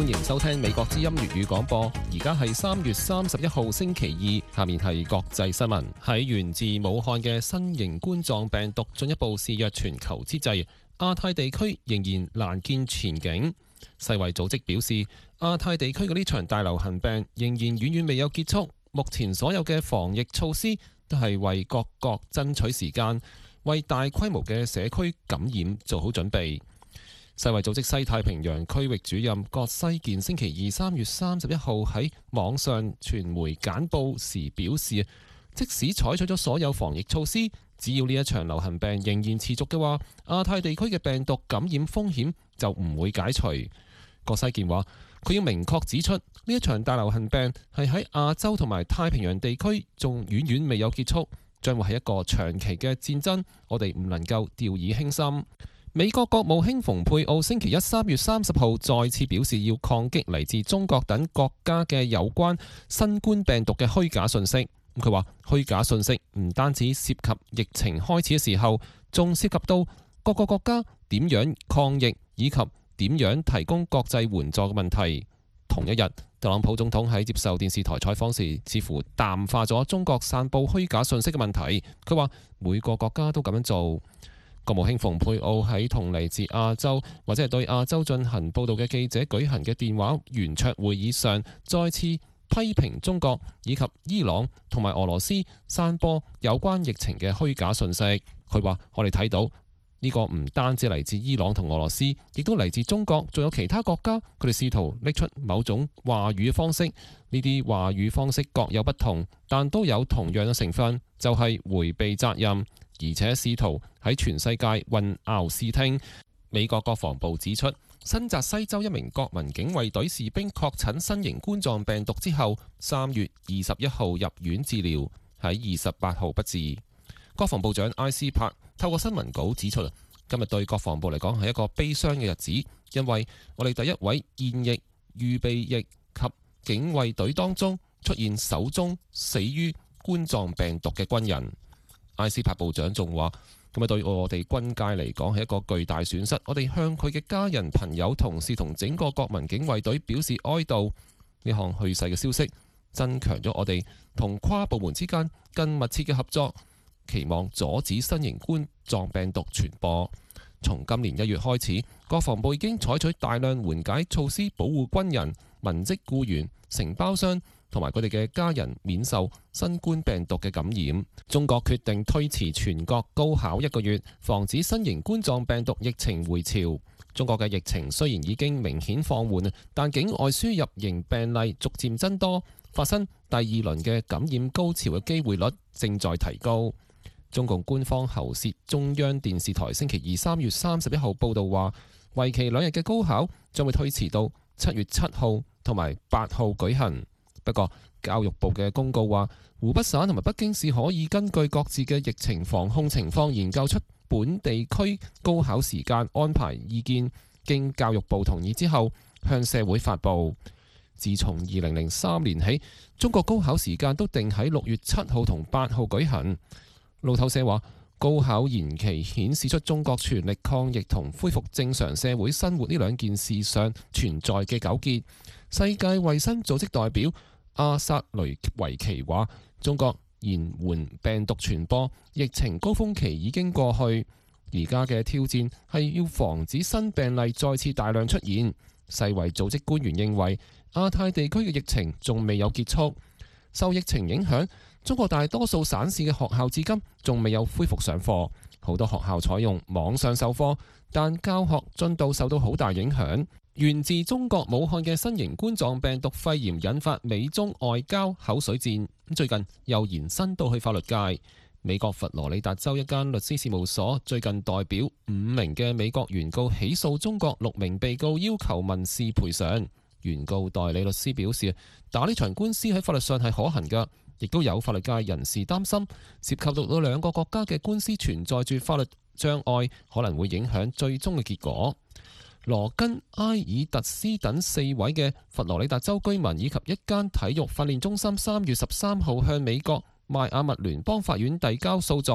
歡迎收聽美國之音粵語廣播。而家係3月31號星期二，下面係國際新聞。喺源自武漢嘅新型冠狀病毒進一步肆虐全球之際，亞太地區仍然難見前景。世衛組織表示，亞太地區嘅呢場大流行病仍然遠遠未有結束。目前所有嘅防疫措施都係為各國爭取時間，為大規模嘅社區感染做好準備。世衛組織西太平洋區域主任葛西健星期二3月31號喺網上傳媒簡報時表示，即使採取咗所有防疫措施，只要呢一場流行病仍然持續嘅話，亞太地區嘅病毒感染風險就唔會解除。葛西健話，佢要明確指出，呢一場大流行病係喺亞洲同埋太平洋地區仲遠遠未有結束，將會係一個長期嘅戰爭，我哋唔能夠掉以輕心。美國國務卿蓬佩奧星期一3月30號再次表示，要抗擊嚟自中國等國家嘅有關新冠病毒嘅虛假信息。佢話虛假信息唔單止涉及疫情開始嘅時候，仲涉及到各個國家點樣抗疫以及點樣提供國際援助嘅問題。同一日，特朗普總統喺接受電視台採訪時，似乎淡化咗中國散佈虛假信息嘅問題。佢話每個國家都咁樣做。國務卿蓬佩奧喺同嚟自亞洲或者係對亞洲進行報導嘅記者舉行嘅電話圓桌會議上，再次批評中國以及伊朗同埋俄羅斯散播有關疫情嘅虛假信息。佢話：我哋睇到呢個唔單止嚟自伊朗同俄羅斯，亦都嚟自中國，仲有其他國家。佢哋試圖拎出某種話語方式，呢啲話語方式各有不同，但都有同樣嘅成分，就係迴避責任。而且試圖喺全世界混淆視聽。美國國防部指出，新澤西州一名國民警衛隊士兵確診新型冠狀病毒之後，3月21號入院治療，喺28號不治。國防部長埃斯珀透過新聞稿指出，今日對國防部嚟講係一個悲傷嘅日子，因為我哋第一位現役、預備役及警衛隊當中出現首宗死於冠狀病毒嘅軍人。埃斯珀部長仲話：咁啊，對我哋軍界嚟講係一個巨大損失。我哋向佢嘅家人、朋友、同事同整個國民警衛隊表示哀悼。呢項去世嘅消息增強咗我哋同跨部門之間更密切嘅合作，期望阻止新型冠狀病毒傳播。從今年1月開始，國防部已經採取大量緩解措施，保護軍人、文職僱員、承包商同埋佢哋嘅家人免受新冠病毒嘅感染。中國決定推遲全國高考1個月，防止新型冠狀病毒疫情回潮。中國嘅疫情雖然已經明顯放緩，但境外輸入型病例逐漸增多，發生第二輪嘅感染高潮嘅機會率正在提高。中共官方喉舌中央電視台星期二3月31號報導話，為期2日嘅高考將會推遲到7月7號同埋8號舉行。不過，教育部嘅公告話，湖北省同埋北京市可以根據各自嘅疫情防控情況，研究出本地區高考時間安排意見，經教育部同意之後，向社會發布。自從2003年起，中國高考時間都定喺6月7號同8號舉行。路透社話，高考延期顯示出中國全力抗疫同恢復正常社會生活呢兩件事上存在嘅糾結。世界衛生組織代表阿薩雷維奇話：中國延緩病毒傳播，疫情高峰期已經過去，而家嘅挑戰係要防止新病例再次大量出現。世衛組織官員認為，亞太地區嘅疫情仲未有結束。受疫情影響，中國大多數省市嘅學校至今仲未有恢復上課，好多學校採用網上授課，但教學進度受到好大影響。源自中國武漢嘅新型冠狀病毒肺炎引發美中外交口水戰，最近又延伸到去法律界。美國佛羅里達州一間律師事務所最近代表5名嘅美國原告起訴中國6名被告，要求民事賠償。原告代理律師表示，打呢場官司喺法律上係可行㗎，亦都有法律界人士擔心，涉及到2個國家嘅官司存在住法律障礙，可能會影響最終嘅結果。羅根、埃爾特斯等4位嘅佛羅里達州居民以及一間體育訓練中心3月13號向美國邁阿密聯邦法院遞交訴狀，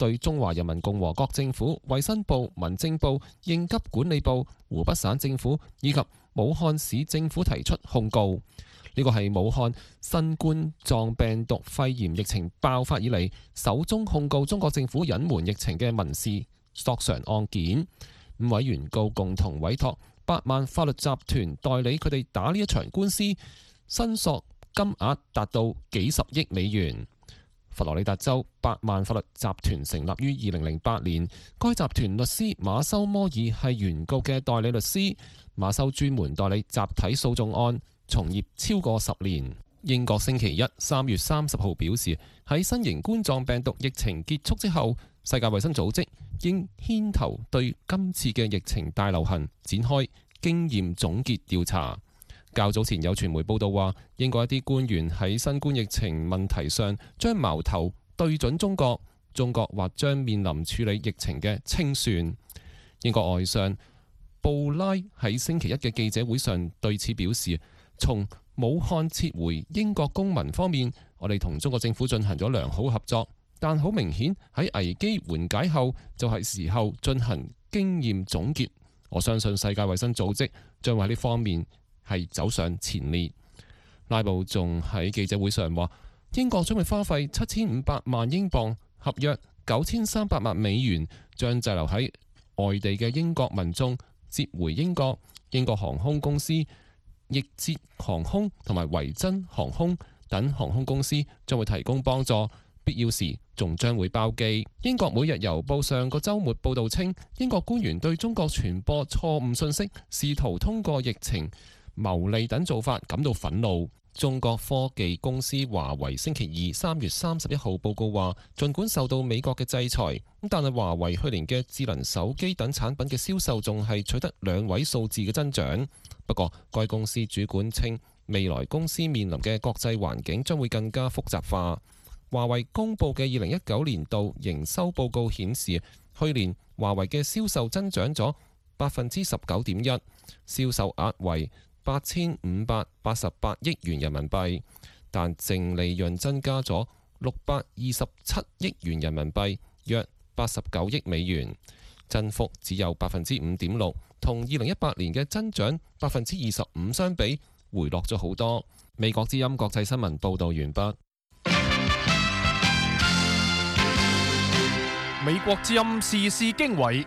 對中華人民共和國政府、衛生部、民政部、應急管理部、湖北省政府以及武漢市政府提出控告。呢個係武漢新冠狀病毒肺炎疫情爆發以嚟首宗控告中國政府隱瞞疫情嘅民事索償案件。5位原告共同委託8萬法律集團代理佢哋打呢一場官司，申索金額達到幾十億美元。佛羅里達州8萬法律集團成立於2008年，該集團律師馬修摩爾係原告嘅代理律師。馬修專門代理集體訴訟案，從業超過10年。英國星期一3月30號表示，喺新型冠狀病毒疫情結束之後，世界衛生組織應牽頭對今次嘅疫情大流行展開經驗總結調查。較早前有傳媒報道話，英國一啲官員喺新冠疫情問題上將矛頭對準中國，中國或將面臨處理疫情嘅清算。英國外相布拉喺星期一嘅記者會上對此表示，從武漢撤回英國公民方面，我哋同中國政府進行咗良好合作，但好明顯喺危機緩解後就係時候進行經驗總結。我相信世界衛生組織將會喺呢方面係走上前列。拉布仲喺記者會上話，英國將會花費7500萬英鎊，合約9300萬美元，將滯留喺外地嘅英國民眾接回英國。英國航空公司易捷航空同埋維珍航空等航空公司將會提供幫助，必要時仲將會包機。英國每日郵報上個週末報導稱，英國官員對中國傳播錯誤信息，試圖通過疫情牟利等做法感到憤怒。中國科技公司華為星期二3月31號報告話，儘管受到美國嘅制裁，但係華為去年嘅智能手機等產品嘅銷售仲係取得2位數字嘅增長。不過，該公司主管稱，未來公司面臨嘅國際環境將會更加複雜化。華為公佈嘅2019年度營收報告顯示，去年華為嘅銷售增長咗19.1%，銷售額為8588億元人民幣，但淨利潤增加咗627億元人民幣，約89億美元，增幅只有5.6%，同2018年嘅增長25%相比，回落咗好多。美國之音國際新聞報道完畢。 美國之音時事經緯。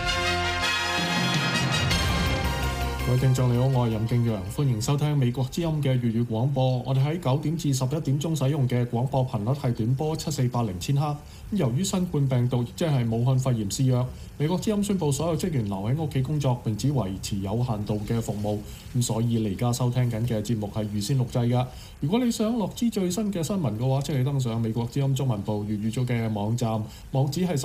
各位聽眾你好，我係任敬陽，歡迎收聽美國之音嘅粵語廣播。我哋喺9點至11點鐘使用嘅廣播頻率係短波7480千赫。由於新冠病毒，即係武漢肺炎肆虐，美國之音宣布所有職員留喺屋企工作，並只維持有限度嘅服務。咁所以你而家收聽緊嘅節目係預先錄製㗎。如果你想獲知最新嘅新聞嘅話，即係登上美國之音中文部粵語組嘅網站，網址係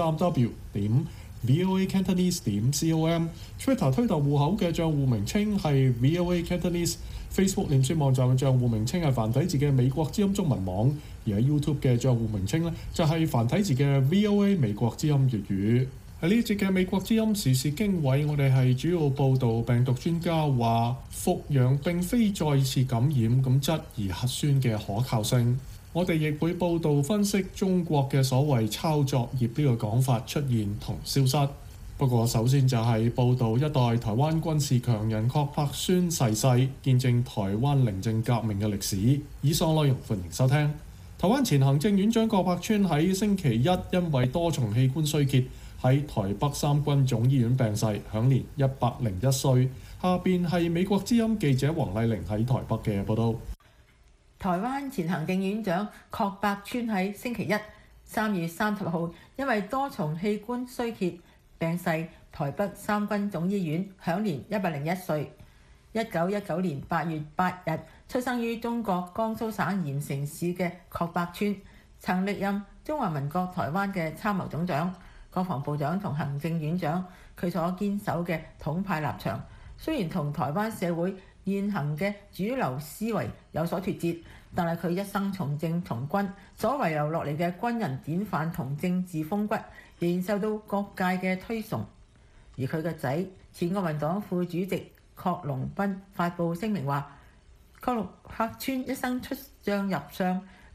3w.voacantonese.com。Twitter 推特戶口嘅帳戶名稱係 VOA Cantonese。Facebook 臉書網站嘅帳戶名稱係繁體字嘅美國之音中文網。而喺 YouTube 嘅帳戶名稱呢，就係繁體字嘅 VOA 美國之音粵語。喺呢節嘅美國之音時事經緯，我哋係主要報導病毒專家話復陽並非再次感染，咁質疑核酸嘅可靠性。我哋亦會報導分析中國嘅所謂抄作業呢個講法出現同消失。不過首先就係報導一代台灣軍事強人郝柏村逝世，見證台灣寧靜革命嘅歷史。以上內容歡迎收聽。台灣前行政院長郝柏村喺星期一因為多重器官衰竭喺台北三軍總醫院病逝，享年101歲。下邊係美國之音記者黃麗玲喺台北嘅報導。 台灣前行政院長郝柏村喺星期一3月30號因為多重器官衰竭病逝，台北三軍總醫院，享年101歲。1919年8月8日出生於中國江蘇省鹽城市嘅郝柏村，曾歷任中華民國台灣嘅參謀總長、國防部長同行政院長。佢所堅守嘅統派立場，雖然同台灣社會現行嘅主流思維有所脫節，但係佢一生從政從軍，所遺留落嚟嘅軍人典範同政治風骨，仍然受到各界嘅推崇。而佢個仔前國民黨副主席郝龍斌發布聲明話，郝柏村一生出將入相，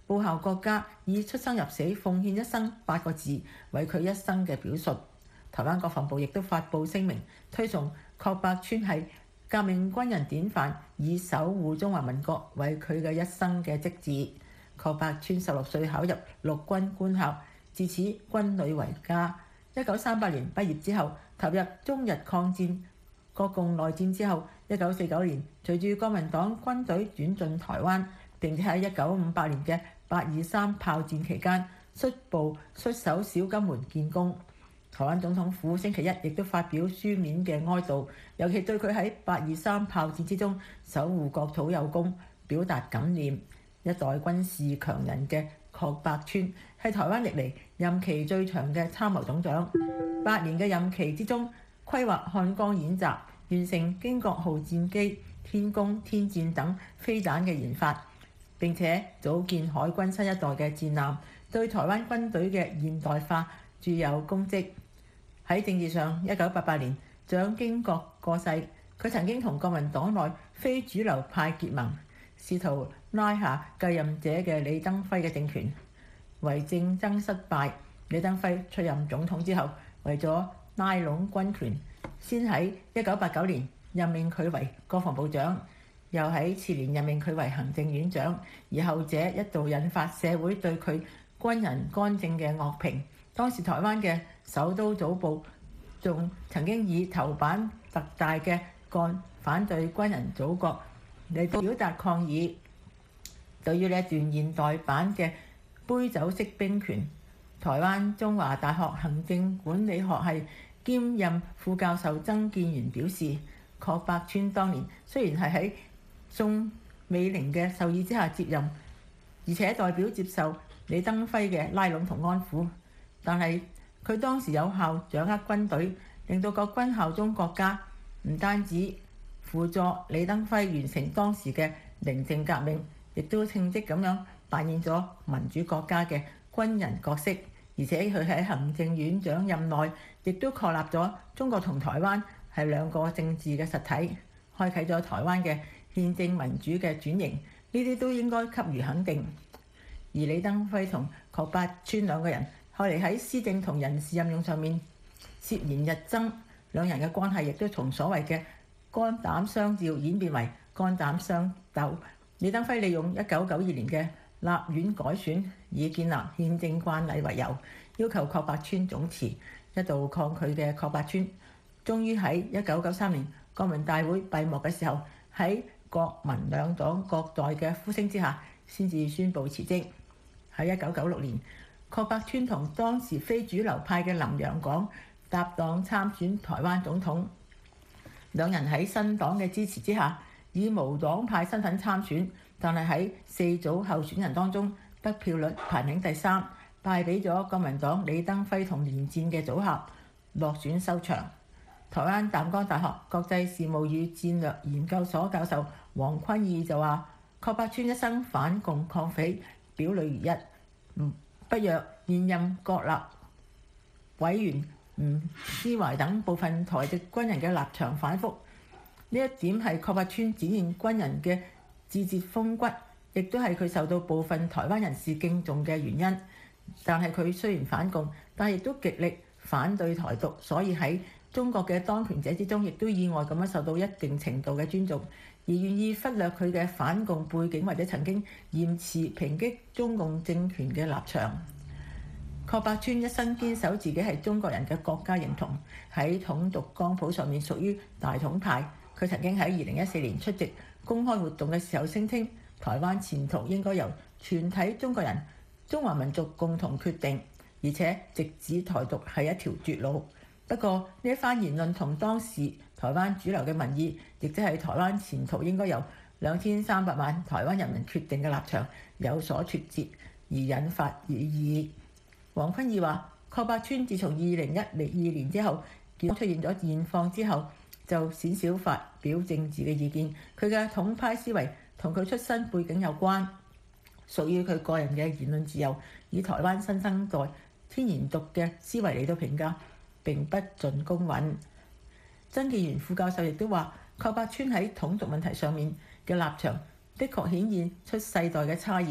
報效國家，以出生入死、奉獻一生8個字為佢一生嘅表述。台灣國防部亦都發布聲明，推崇郝柏村係革命軍人典範，以守護中華民國為佢嘅一生嘅職志。郝柏村16歲考入陸軍官校，自此軍旅為家。1938年畢業之後，投入中日抗戰、國共內戰之後，1949年隨住國民黨軍隊轉進台灣，並且喺1958年嘅823炮戰期間率守小金門建功。台灣總統府星期一亦都發表書面嘅哀悼，尤其對佢喺823炮戰之中守護國土有功表達感念。一代軍事強人嘅郝柏村係台灣歷嚟任期最長嘅參謀總長，8年嘅任期之中規劃漢光演習，完成經國號戰機、天弓、天箭等飛彈嘅研發，並且組建海軍新一代嘅戰艦，對台灣軍隊嘅現代化著有功績。喺政治上，1988年蔣經國過世，佢曾經同國民黨內非主流派結盟，試圖拉下繼任者嘅李登輝嘅政權。為政爭失敗，李登輝出任總統之後，為咗拉攏軍權，先喺1989年任命佢為國防部長，又喺次年任命佢為行政院長，而後者一度引發社會對佢軍人干政嘅惡評。當時台灣嘅首都早報仲曾經以頭版特大嘅幹反對軍人祖國嚟到表達抗議。對於呢一段現代版嘅杯酒釋兵權，台灣中華大學行政管理學系兼任副教授曾建元表示，郝柏村當年雖然係喺宋美齡嘅授意之下接任，而且代表接受李登輝嘅拉攏同安撫，但係佢當時有效掌握軍隊，令到國軍效忠國家，唔單止輔助李登輝完成當時嘅寧靜革命，亦都稱職咁樣扮演咗民主國家嘅軍人角色。而且佢喺行政院長任內，亦都確立咗中國同台灣係兩個政治嘅實體，開啟咗台灣嘅憲政民主嘅轉型，呢啲都應該給予肯定。而李登輝同郝柏村兩個人後嚟喺施政同人事任用上面涉嫌日爭，兩人嘅關係亦都從所謂嘅肝膽相照演變為肝膽相鬥。李登輝利用1992年嘅立院改選，以建立憲政慣例為由，要求郝柏村總辭。一度抗拒嘅郝柏村，終於喺1993年國民大會閉幕嘅時候，喺國民兩黨各代嘅呼聲之下，先至宣布辭職。喺1996年，郝柏村同當時非主流派嘅林洋港搭檔參選台灣總統，兩人喺新黨嘅支持之下，以無黨派身份參選，但係喺4組候選人當中得票率排名第3，敗俾咗國民黨李登輝同連戰嘅組合，落選收場。台灣淡江大學國際事務與戰略研究所教授黃坤義就話：郝柏村一生反共抗匪，表裏如一，不若現任國立委員吳思懷等部分台籍軍人嘅立場反覆。呢一點係郝柏村展現軍人嘅自節風骨，亦都係佢受到部分台灣人士敬重嘅原因。但係佢雖然反共，但係亦都極力反對台獨，所以喺中國嘅當權者之中，亦都意外咁樣受到一定程度嘅尊重，而願意忽略佢嘅反共背景或者曾經嚴詞抨擊中共政權嘅立場。郝柏村一生堅守自己係中國人嘅國家認同，喺統獨光譜上面屬於大統派。佢曾經喺2014年出席公開活動嘅時候聲稱，台灣前途應該由全體中國人、中華民族共同決定，而且直指台獨係一條絕路。不過呢一番言論同當時台灣主流嘅民意，亦即係台灣前途應該由2300萬台灣人民決定嘅立場有所脫節，而引發異議。黃坤義話：郝柏村自從2012年之後出現咗現況之後，就鮮少發表政治嘅意見。佢嘅統派思維同佢出身背景有關，屬於佢個人嘅言論自由。以台灣新生代天然獨嘅思維嚟到評價，並不盡公允。曾建元副教授亦都話：郝柏村喺統獨問題上面嘅立場，的確顯現出世代嘅差異。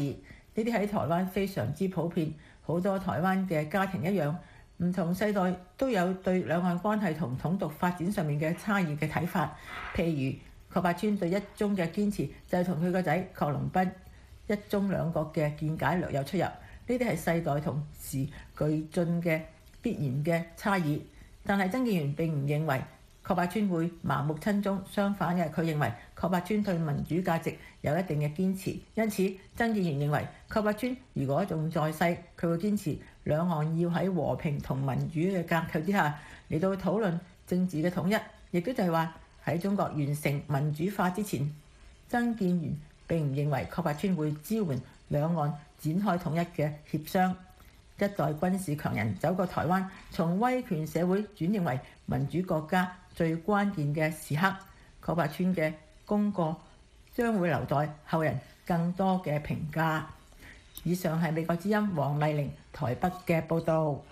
呢啲喺台灣非常之普遍，好多台灣嘅家庭一樣，唔同世代都有對兩岸關係同統獨發展上面嘅差異嘅睇法。譬如郝柏村對一中嘅堅持，就係同佢個仔郝龍斌一中兩國嘅見解略有出入。呢啲係世代同時俱進嘅必然嘅差異。但係曾建元並唔認為郝柏村會盲目親中，相反嘅，佢認為郝柏村對民主價值有一定嘅堅持。因此，曾建元認為郝柏村如果仲在世，佢會堅持兩岸要喺和平同民主嘅架構之下嚟到討論政治嘅統一，亦都就係話喺中國完成民主化之前，曾建元並唔認為郝柏村會支援兩岸展開統一嘅協商。一代軍事強人走過台灣，從威權社會轉型為民主國家最關鍵嘅時刻，郝柏村嘅功過將會留待後人更多嘅評價。以上係美國之音黃麗玲台北嘅報導。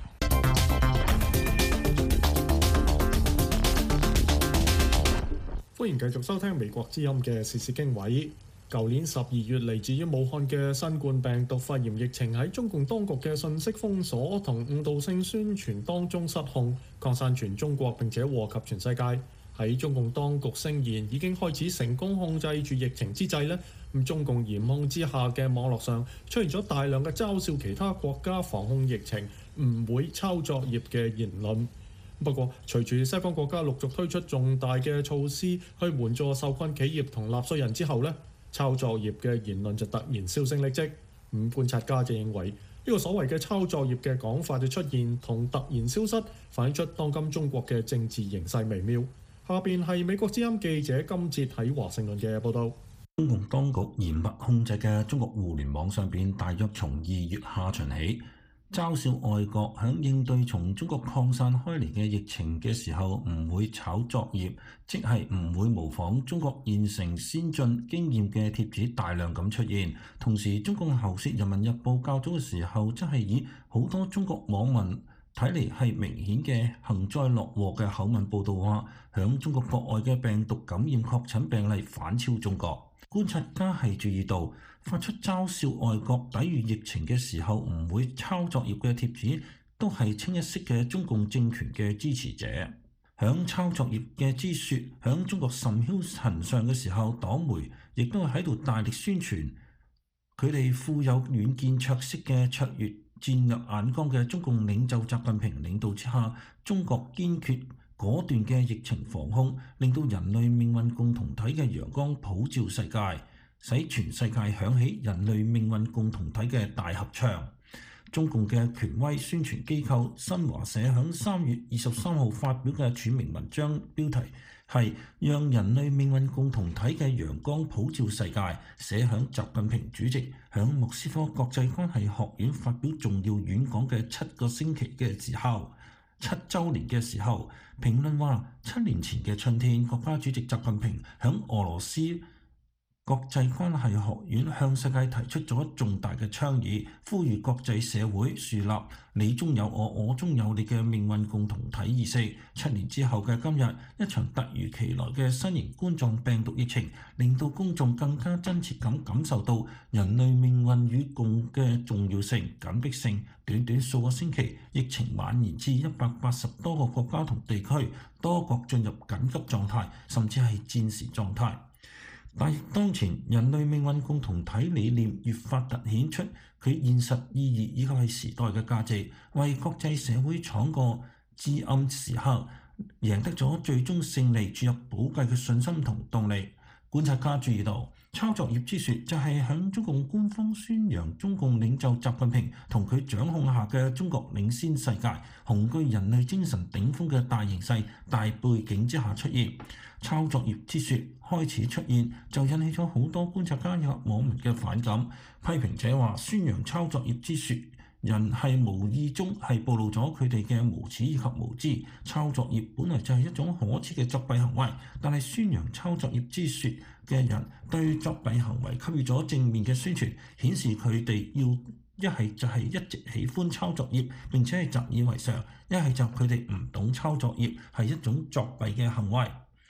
歡迎繼續收聽美國之音嘅時事經緯。舊年12月嚟自於武漢嘅新冠病毒肺炎疫情喺中共當局嘅信息封鎖同誤導性宣傳當中失控，擴散全中國並且禍及全世界。喺中共當局聲言已經開始成功控制住疫情之際呢，中共嚴控之下嘅網絡上出現咗大量嘅嘲笑其他國家防控疫情唔會抄作業嘅言論。不過，隨住西方國家陸續推出重大嘅措施去援助受困企業同納稅人之後呢，抄作業嘅言論就突然銷聲匿跡。觀察家就認為呢個所謂嘅抄作業嘅講法嘅出現同突然消失，反映出當今中國嘅政治形勢微妙。下邊係美國之音記者金哲喺華盛頓嘅報導。 中共當局嚴密控制嘅中國互聯網上邊，大約從2月下旬起，嘲笑外國響應對從中國擴散開嚟嘅疫情嘅時候唔會抄作業，即係唔會模仿中國現成先進經驗嘅帖子大量咁出現。同時，中共喉舌《人民日報》較早嘅時候，則係以好多中國網民睇嚟係明顯嘅幸災樂禍嘅口吻報導話，響中國國外嘅病毒感染確診病例反超中國。觀察家係注意到，發出嘲笑外國抵禦疫情嘅時候唔會抄作業嘅帖子，都係清一色嘅中共政權嘅支持者。響抄作業嘅之説響中國甚囂塵上嘅時候，黨媒亦都係喺度大力宣傳佢哋富有遠見卓識嘅卓越戰略眼光嘅中共領袖習近平領導之下，中國堅決果斷嘅疫情防控，令到人類命運共同體嘅陽光普照世界，使全世界響起人類命運共同體嘅大合唱。中共嘅權威宣傳機構新華社響3月23號發表嘅署名文章，標題係讓人類命運共同體嘅陽光普照世界，寫響習近平主席響莫斯科國際關係學院發表重要演講嘅7個星期嘅時候，7週年嘅時候，評論話7年前嘅春天，國家主席習近平響俄羅斯國際關係學院向世界提出咗重大嘅倡議，呼籲國際社會樹立你中有我，我中有你嘅命運共同體意識。7年之後嘅今日，一場突如其來嘅新型冠狀病毒疫情，令到公眾更加真切咁感受到人類命運與共嘅重要性、緊迫性。短短數個星期，疫情蔓延至180多個國家同地區，多國進入緊急狀態，甚至係戰時狀態。但亦當前人類命運共同體理念越發突顯出佢現實意義以及係時代嘅價值，為國際社會闖過至暗時刻，贏得咗最終勝利，注入寶貴嘅信心同動力。觀察家注意到，抄作業之説就係響中共官方宣揚中共領袖習近平同佢掌控下嘅中國領先世界、雄踞人類精神頂峰嘅大形勢、大背景之下出現。抄作業之説開始出現，就引起咗好多觀察家以及網民嘅反感。批評者話，宣揚抄作業之説人係無意中係暴露咗佢哋嘅無恥以及無知。抄作業本來就係一種可恥嘅作弊行為，但係宣揚抄作業之説嘅人對作弊行為給予咗正面嘅宣傳，顯示佢哋要一係就係一直喜歡抄作業並且係習以為常，一係就佢哋唔懂抄作業係一種作弊嘅行為。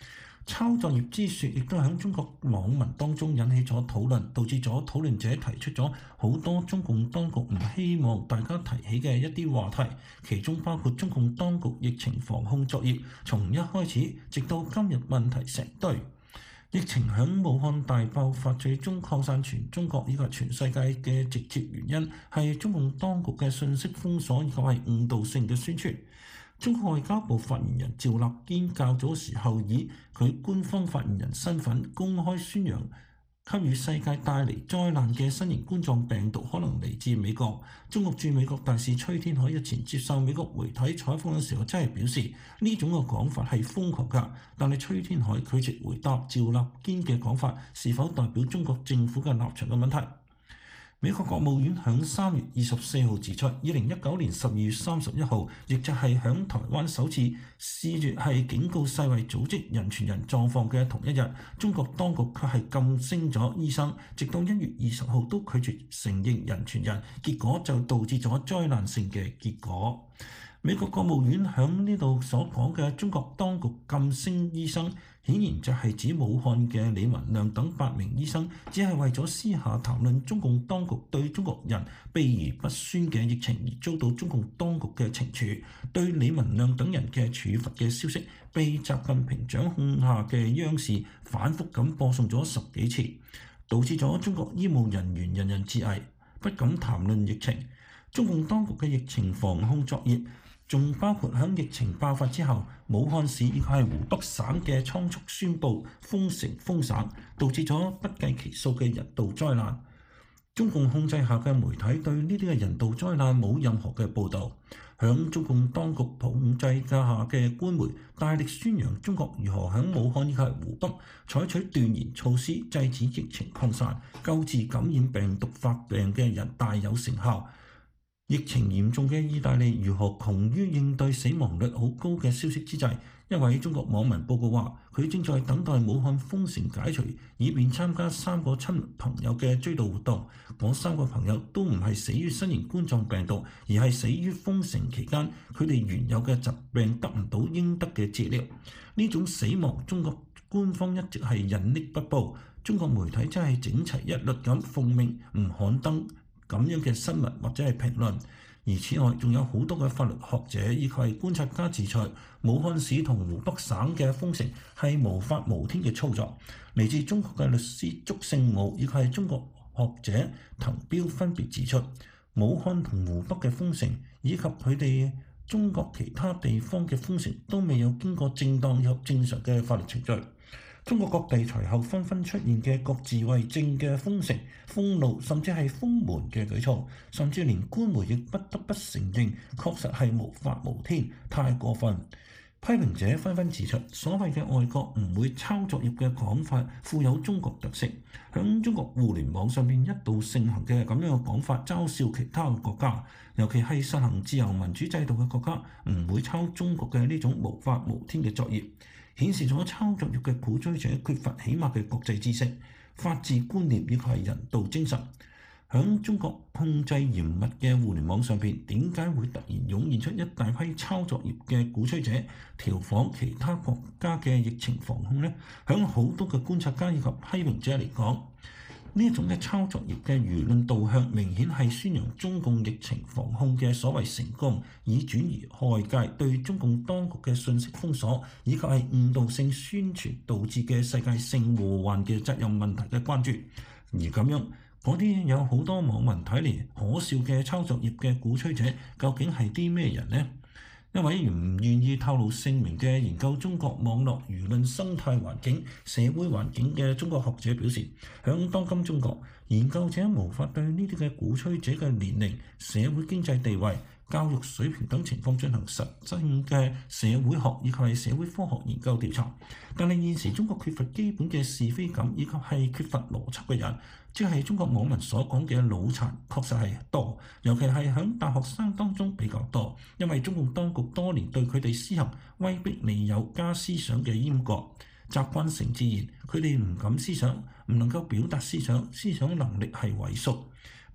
抄作業之説亦都喺中國網民當中引起咗討論，導致咗討論者提出咗好多中共當局唔希望大家提起嘅一啲話題，其中包括中共當局疫情防控作業從一開始直到今日問題成堆。疫情響武漢大爆發，最終擴散全中國以及全世界嘅直接原因係中共當局嘅信息封鎖以及係誤導性嘅宣傳。中國外交部發言人趙立堅較早時候以佢官方發言人身份公開宣揚給予世界帶嚟災難嘅新型冠狀病毒可能嚟自美國。中國駐美國大使崔天凱日前接受美國媒體採訪嘅時候，真係表示呢種嘅講法係瘋狂㗎，但係崔天凱拒絕回答趙立堅嘅講法是否代表中國政府嘅立場嘅問題。美國國務院喺3月24號指出，2019年12月31號，亦就係喺台灣首次試圖係警告世衛組織人傳人狀況嘅同一日，中國當局卻係禁聲咗醫生，直到1月20號都拒絕承認人傳人，結果就導致咗災難性嘅結果。美國國務院喺呢度所講嘅中國當局禁聲醫生，顯然就係指武漢嘅李文亮等8名醫生，只係為咗私下談論中共當局對中國人秘而不宣嘅疫情而遭到中共當局嘅懲處。對李文亮等人嘅處罰嘅消息，被習近平掌控下嘅央視反覆咁播送咗10幾次，導致咗中國醫務人員人人自危，不敢談論疫情。中共當局嘅疫情防控作業，仲包括喺疫情爆發之後，武漢市以及係湖北省嘅倉促宣布封城封省，導致咗不計其數嘅人道災難。中共控制下嘅媒體對呢啲嘅人道災難冇任何嘅報導。響中共當局控制下嘅官媒大力宣揚中國如何喺武漢以及湖北採取斷然措施制止疫情擴散，救治感染病毒發病嘅人大有成效。疫情嚴重嘅意大利如何窮於應對死亡率好高嘅消息之際，一位中國網民報告話，佢正在等待武漢封城解除，以便參加3個親密朋友嘅追悼活動。嗰3個朋友都唔係死於新型冠狀病毒，而係死於封城期間佢哋原有嘅疾病得唔到應得嘅治療。呢種死亡，中國官方一直係隱匿不報，中國媒體真係整齊一律咁奉命唔刊登咁樣嘅新聞或者係評論。而此外，仲有好多嘅法律學者以及係觀察家指出，武漢市同湖北省嘅封城係無法無天嘅操作。嚟自中國嘅律師祝聖武以及係中國學者滕彪分別指出，武漢同湖北嘅封城以及佢哋中國其他地方嘅封城都未有經過正當又正常嘅法律程序。中國各地隨後紛紛出現嘅各自為政嘅封城、封路，甚至係封門嘅舉措，甚至連官媒亦不得不承認，確實係無法無天，太過分。批評者紛紛指出，所謂嘅外國唔會抄作業嘅講法，富有中國特色。響中國互聯網上面一度盛行嘅咁樣嘅講法，嘲笑其他嘅國家，尤其係實行自由民主制度嘅國家，唔會抄中國嘅呢種無法無天嘅作業。顯示咗抄作業嘅鼓吹者缺乏起碼嘅國際知識、法治觀念以及係人道精神。響中國控制嚴密嘅互聯網上邊，點解會突然湧現出一大批抄作業嘅鼓吹者，調仿其他國家嘅疫情防控呢？響好多嘅觀察家以及批評者嚟講，呢一種嘅抄作業嘅輿論導向，明顯係宣揚中共疫情防控嘅所謂成功，以轉移外界對中共當局嘅信息封鎖以及係誤導性宣傳導致嘅世界性禍患嘅責任問題嘅關注。而咁樣嗰啲有好多網民睇嚟可笑嘅抄作業嘅鼓吹者，究竟係啲咩人呢？一位唔願意透露姓名嘅研究中國網絡輿論生態環境、社會環境嘅中國學者表示，響當今中國，研究者無法對呢啲嘅鼓吹者嘅年齡、社會經濟地位、教育水平等情況進行實質嘅社會學以及係社會科學研究調查。但係現時中國缺乏基本嘅是非感以及係缺乏邏輯嘅人，即係中國網民所講嘅腦殘，確實係多，尤其係響大學生當中比較多，因為中共當局多年對佢哋施行威逼利誘加思想嘅閹割，習慣成自然，佢哋唔敢思想，唔能夠表達思想，思想能力係萎縮。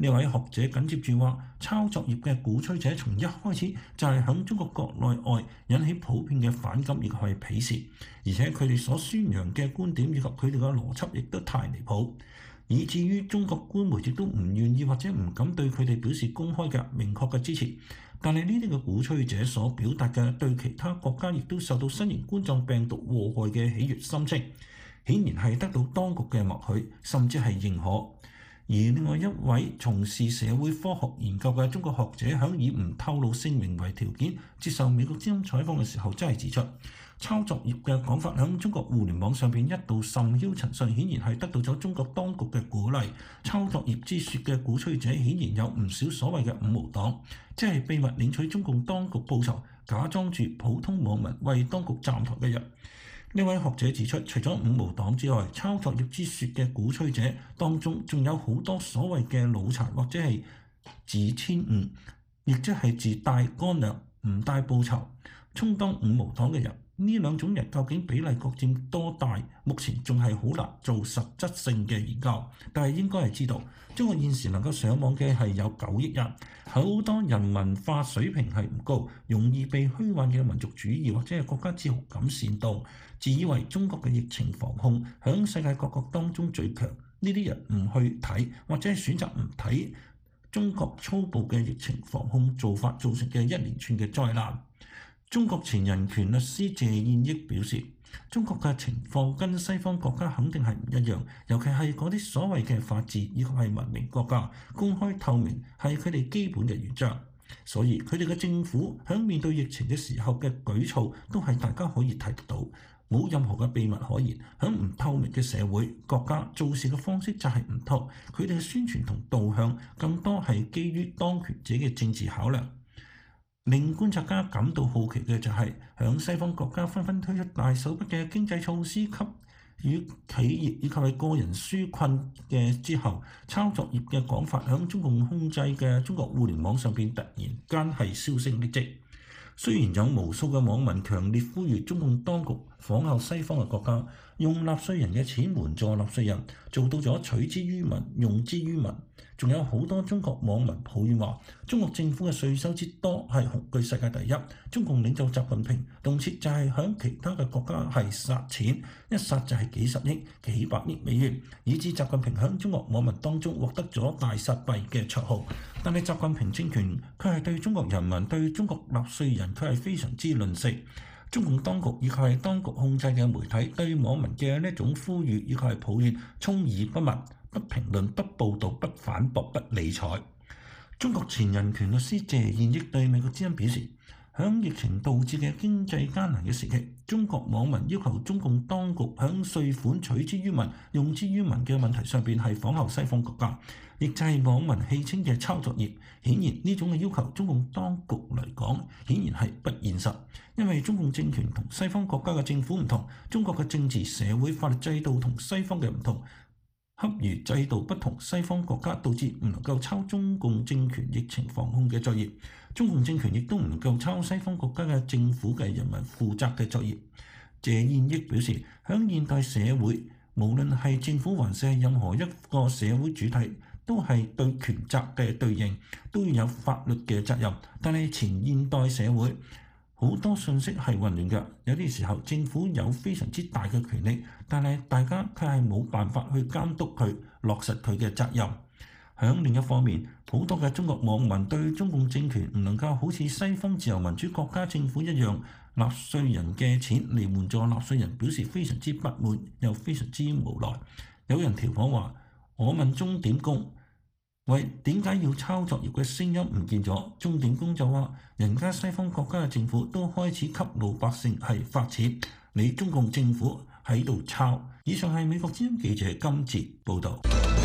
呢位學者緊接住話，抄作業嘅鼓吹者從一開始就係響中國國內外引起普遍嘅反感，亦係鄙視，而且佢哋所宣揚嘅觀點以及佢哋嘅邏輯亦都太離譜，以至於中國官媒亦都唔願意或者唔敢對佢哋表示公開嘅明確嘅支持。但係呢啲嘅鼓吹者所表達嘅對其他國家亦都受到新型冠狀病毒禍害嘅喜悅心情，顯然係得到當局嘅默許，甚至係認可。而另外一位從事社會科學研究嘅中國學者響以唔透露姓名為條件接受美國之音採訪嘅時候，真係指出，抄作業嘅講法響中國互聯網上邊一度甚囂塵上，顯然係得到咗中國當局嘅鼓勵。抄作業之説嘅鼓吹者顯然有唔少所謂嘅五毛黨，即係秘密領取中共當局報酬，假裝住普通網民為當局站台嘅人。呢位學者指出，除咗五毛黨之外，抄作業之説嘅鼓吹者當中，仲有好多所謂嘅腦殘或者係自遷誤，亦即係自帶乾糧唔帶報酬，充當五毛黨嘅人。呢兩種人究竟比例各佔多大？目前仲係好難做實質性嘅研究，但係應該係知道，中國現時能夠上網嘅係有9億人，好多人文化水平係唔高，容易被虛幻嘅民族主義或者係國家自豪感煽動，自以為中國嘅疫情防控響世界各國當中最強。呢啲人唔去睇或者係選擇唔睇中國粗暴嘅疫情防控做法造成嘅一連串嘅災難。中國前人權律師謝燕益表示，中國嘅情況跟西方國家肯定係唔一樣，尤其係嗰啲所謂嘅法治以及係文明國家，公開透明係佢哋基本嘅原則。所以佢哋嘅政府響面對疫情嘅時候嘅舉措都係大家可以睇得到，冇任何嘅秘密可言。響唔透明嘅社會國家做事嘅方式就係唔同，佢哋嘅宣傳同導向更多係基於當權者嘅政治考量。令觀察家感到好奇嘅就係，響西方國家紛紛推出大手筆嘅經濟措施給予企業以及係個人紓困嘅之後，抄作業嘅講法響中共控制嘅中國互聯網上邊突然間係銷聲匿跡。雖然有無數嘅網民強烈呼籲中共當局仿效西方嘅國家，用納稅人嘅錢援助納稅人，做到咗取之於民、用之於民。仲有好多中國網民抱怨話，中國政府嘅稅收之多係雄踞世界第一。中共領袖習近平動輒就係響其他嘅國家係撒錢，一撒就係幾十億、幾百億美元，以致習近平響中國網民當中獲得咗大撒幣嘅綽號。但係習近平政權佢係對中國人民、對中國納稅人佢係非常之吝嗇。中共當局以及係當局控制嘅媒體對網民嘅呢一種呼籲以及係抱怨，充耳不聞、不評論、不報導、不反駁、不理睬。中國前人權律師謝燕益對美國之音表示，響疫情導致嘅經濟艱難嘅時期，中國網民要求中共當局響稅款取之於民、用之於民嘅問題上邊係仿效西方國家，亦就係網民戲稱嘅抄作業。顯然呢種嘅要求，中共當局嚟講，顯然係不現實，因為中共政權同西方國家嘅政府唔同，中國嘅政治、社會、法律制度同西方嘅唔同。恰如制度不同，西方國家導致唔能夠抄中共政權疫情防控嘅作業，中共政權亦都唔能夠抄西方國家嘅政府嘅人民負責嘅作業。謝燕益表示，響現代社會，無論係政府還是任何一個社會主體，都係對權責嘅對應，都要有法律嘅責任。但係前現代社會好多信息係混亂嘅，有啲時候政府有非常之大嘅權力，但係大家佢係冇辦法去監督佢落實佢嘅責任。響另一方面，好多嘅中國網民對中共政權唔能夠好似西方自由民主國家政府一樣，納稅人嘅錢嚟援助納稅人，表示非常之不滿，又非常之無奈。有人調侃話：我問鐘點工，喂，點解要抄作業嘅聲音唔見咗？鐘點工就話：人家西方國家嘅政府都開始給老百姓係發錢，你中共政府喺度抄。以上係美國之音記者金哲報導。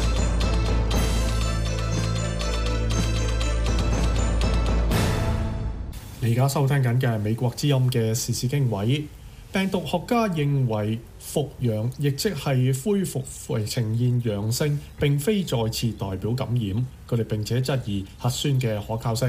你而家收聽緊嘅係美國之音嘅時事經緯。病毒學家認為復陽，亦即係恢復為呈現陽性，並非再次代表感染。佢哋並且質疑核酸嘅可靠性。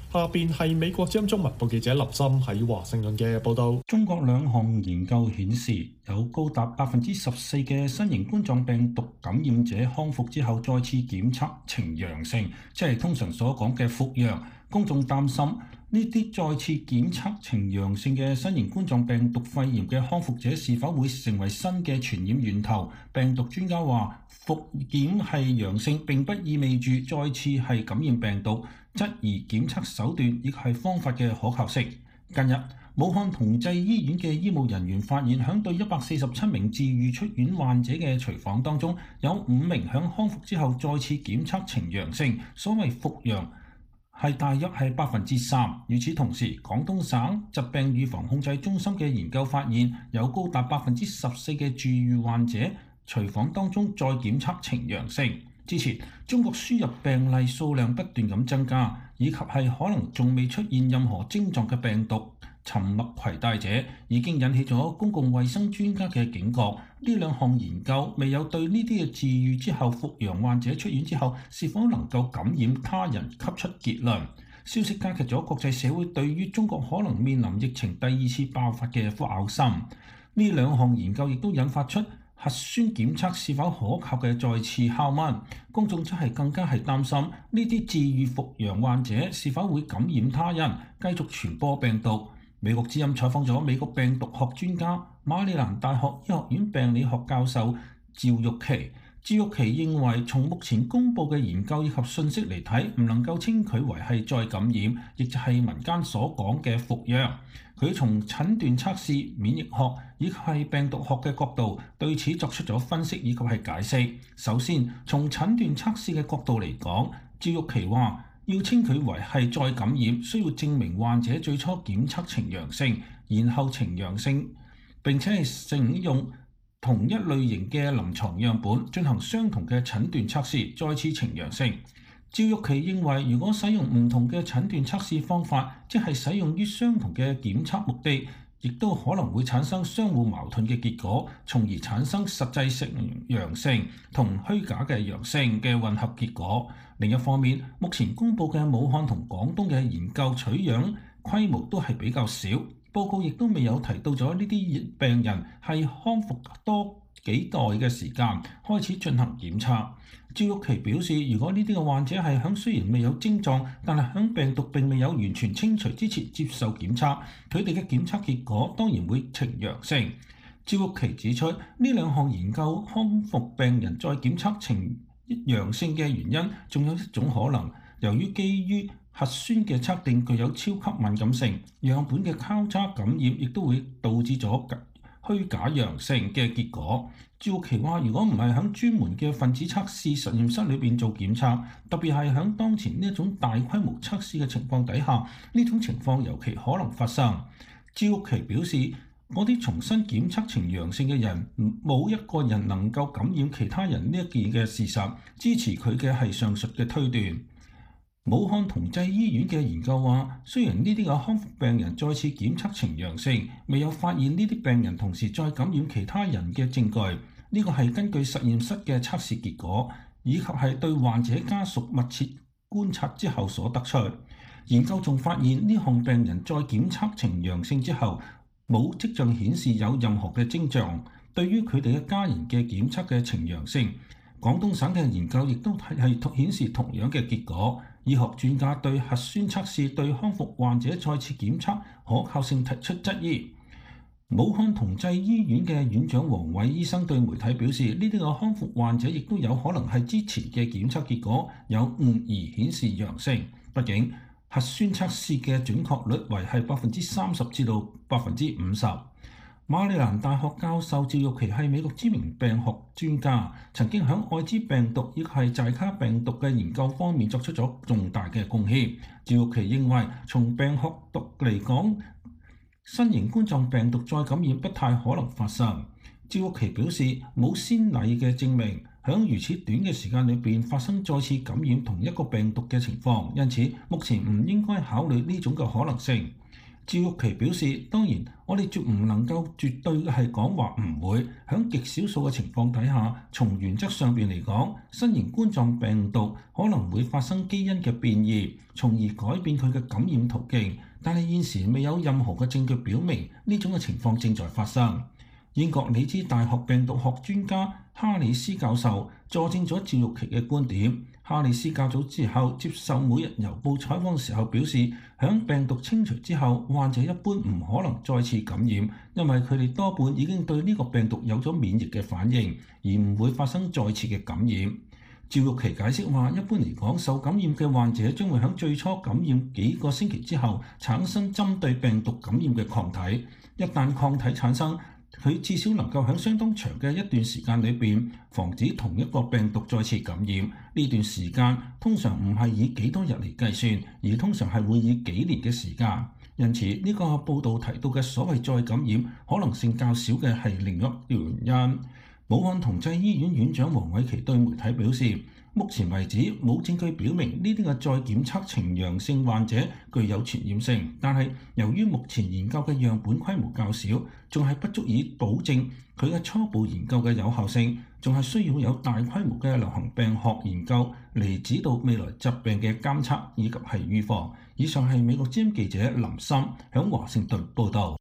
下邊係美國之音中文部記者林森喺華盛頓嘅報導。 中國兩項研究顯示，有高達14%嘅新型冠狀病毒感染者康復之後再次檢測呈陽性，即係通常所講嘅復陽。公眾擔心呢啲再次檢測呈陽性嘅新型冠狀病毒肺炎嘅康復者是否會成為新嘅傳染源頭？病毒專家話，復檢係陽性並不意味住再次係感染病毒，質疑檢測手段亦係方法嘅可靠性。近日，武漢同濟醫院嘅醫務人員發現，響對147名治愈出院患者嘅隨訪當中，有5名響康復之後再次檢測呈陽性，所謂復陽係大約係3%。與此同時，廣東省疾病預防控制中心嘅研究發現，有高達14%嘅治愈患者隨訪當中再檢測呈陽性。之前，中國輸入病例數量不斷咁增加，以及係可能仲未出現任何症狀嘅病毒沉默攜帶者，已經引起咗公共衛生專家嘅警覺。呢兩項研究未有對呢啲嘅治愈之後復陽患者出院之後是否能夠感染他人給出結論。消息加劇咗國際社會對於中國可能面臨疫情第2次爆發嘅憂心。呢兩項研究亦都引發出核酸檢測是否可靠嘅再次拷問，公眾則係更加係擔心呢啲治愈復陽患者是否會感染他人，繼續傳播病毒。美國之音採訪咗美國病毒學專家、馬里蘭大學醫學院病理學教授趙玉琪。趙玉琪認為，從目前公佈嘅研究以及信息嚟睇，唔能夠稱佢為係再感染，亦就係民間所講嘅復陽。佢從診斷測試、免疫學以及係病毒學嘅角度對此作出咗分析以及係解釋。首先，從診斷測試嘅角度嚟講，趙玉琪話，要稱佢為係再感染，需要證明患者最初檢測呈陽性，然後呈陽性，並且係使用同一類型嘅臨床樣本進行相同嘅診斷測試，再次呈陽性。趙玉琪認為，如果使用唔同嘅診斷測試方法，即係使用於相同嘅檢測目的，亦都可能會產生相互矛盾嘅結果，從而產生實際性陽性同虛假嘅陽性嘅混合結果。另一方面，目前公佈嘅武漢同廣東嘅研究取樣規模都係比較少，報告亦都未有提到咗呢啲病人係康復多幾代嘅時間開始進行檢測。趙玉琪表示，如果呢啲嘅患者係響雖然未有症狀，但係響病毒並未有完全清除之前接受檢測，佢哋嘅檢測結果當然會呈陽性。趙玉琪指出，呢兩項研究康復病人再檢測呈陽性嘅原因，仲有一種可能，由於基於核酸嘅測定具有超級敏感性，樣本嘅交叉感染亦都會導致咗虛假陽性嘅結果。趙玉琪話，如果唔係喺專門嘅分子測試實驗室裏邊做檢測，特別係喺當前呢一種大規模測試嘅情況底下，呢種情況尤其可能發生。趙玉琪表示，嗰啲重新檢測呈陽性嘅人，冇一個人能夠感染其他人呢一件嘅事實，支持佢嘅係上述嘅推斷。武漢同濟醫院嘅研究話，雖然呢啲嘅康復病人再次檢測呈陽性，未有發現呢啲病人同時再感染其他人嘅證據。呢個係根據實驗室嘅測試結果，以及係對患者家屬密切觀察之後所得出。研究仲發現，呢項病人在檢測呈陽性之後，冇跡象顯示有任何嘅徵象。對於佢哋嘅家人嘅檢測嘅呈陽性，廣東省嘅研究亦都係顯示同樣嘅結果。醫學專家對核酸測試對康復患者再次檢測可靠性提出質疑。武漢同濟醫院嘅院長黃偉醫生對媒體表示，呢啲嘅康復患者亦都有可能係之前嘅檢測結果有誤而顯示陽性。畢竟核酸測試嘅準確率為係30%至到50%。馬里蘭大學教授趙玉琪係美國知名病學專家，曾經喺愛滋病毒亦係寨卡病毒嘅研究方面作出咗重大嘅貢獻。趙玉琪認為，從病學讀嚟講，新型冠狀病毒再感染不太可能發生。趙玉琪表示，冇先例嘅證明喺如此短嘅時間裏邊發生再次感染同一個病毒嘅情況，因此目前唔應該考慮呢種嘅可能性。 趙玉琪表示，當然我哋絕唔能夠絕對係講話唔會，喺極少數嘅情況底下，從原則上邊嚟講，新型冠狀病毒可能會發生基因嘅變異，從而改變佢嘅感染途徑。但係現時未有任何嘅證據表明呢種嘅情況正在發生。英國里茲大學病毒學專家哈里斯教授佐證咗趙玉琪嘅觀點。哈里斯較早之後接受《每日郵報》採訪嘅時候表示，響病毒清除之後，患者一般唔可能再次感染，因為佢哋多半已經對呢個病毒有咗免疫嘅反應，而唔會發生再次嘅感染。趙玉琪解釋話，一般嚟講，受感染嘅患者將會喺最初感染幾個星期之後產生針對病毒感染嘅抗體，一旦抗體產生，佢至少能夠喺相當長嘅一段時間裏邊防止同一個病毒再次感染。呢段時間通常唔係以幾多日嚟計算，而通常係會以幾年嘅時間。因此呢個報道提到嘅所謂再感染可能性較少嘅係另一條原因。武漢同濟醫院院長黃偉琪對媒體表示，目前為止冇證據表明呢啲嘅再檢測呈陽性患者具有傳染性，但係由於目前研究嘅樣本規模較少，仲係不足以保證佢嘅初步研究嘅有效性，仲係需要有大規模嘅流行病學研究嚟指導未來疾病嘅監測以及係預防。以上係美國之音記者林森響華盛頓報導。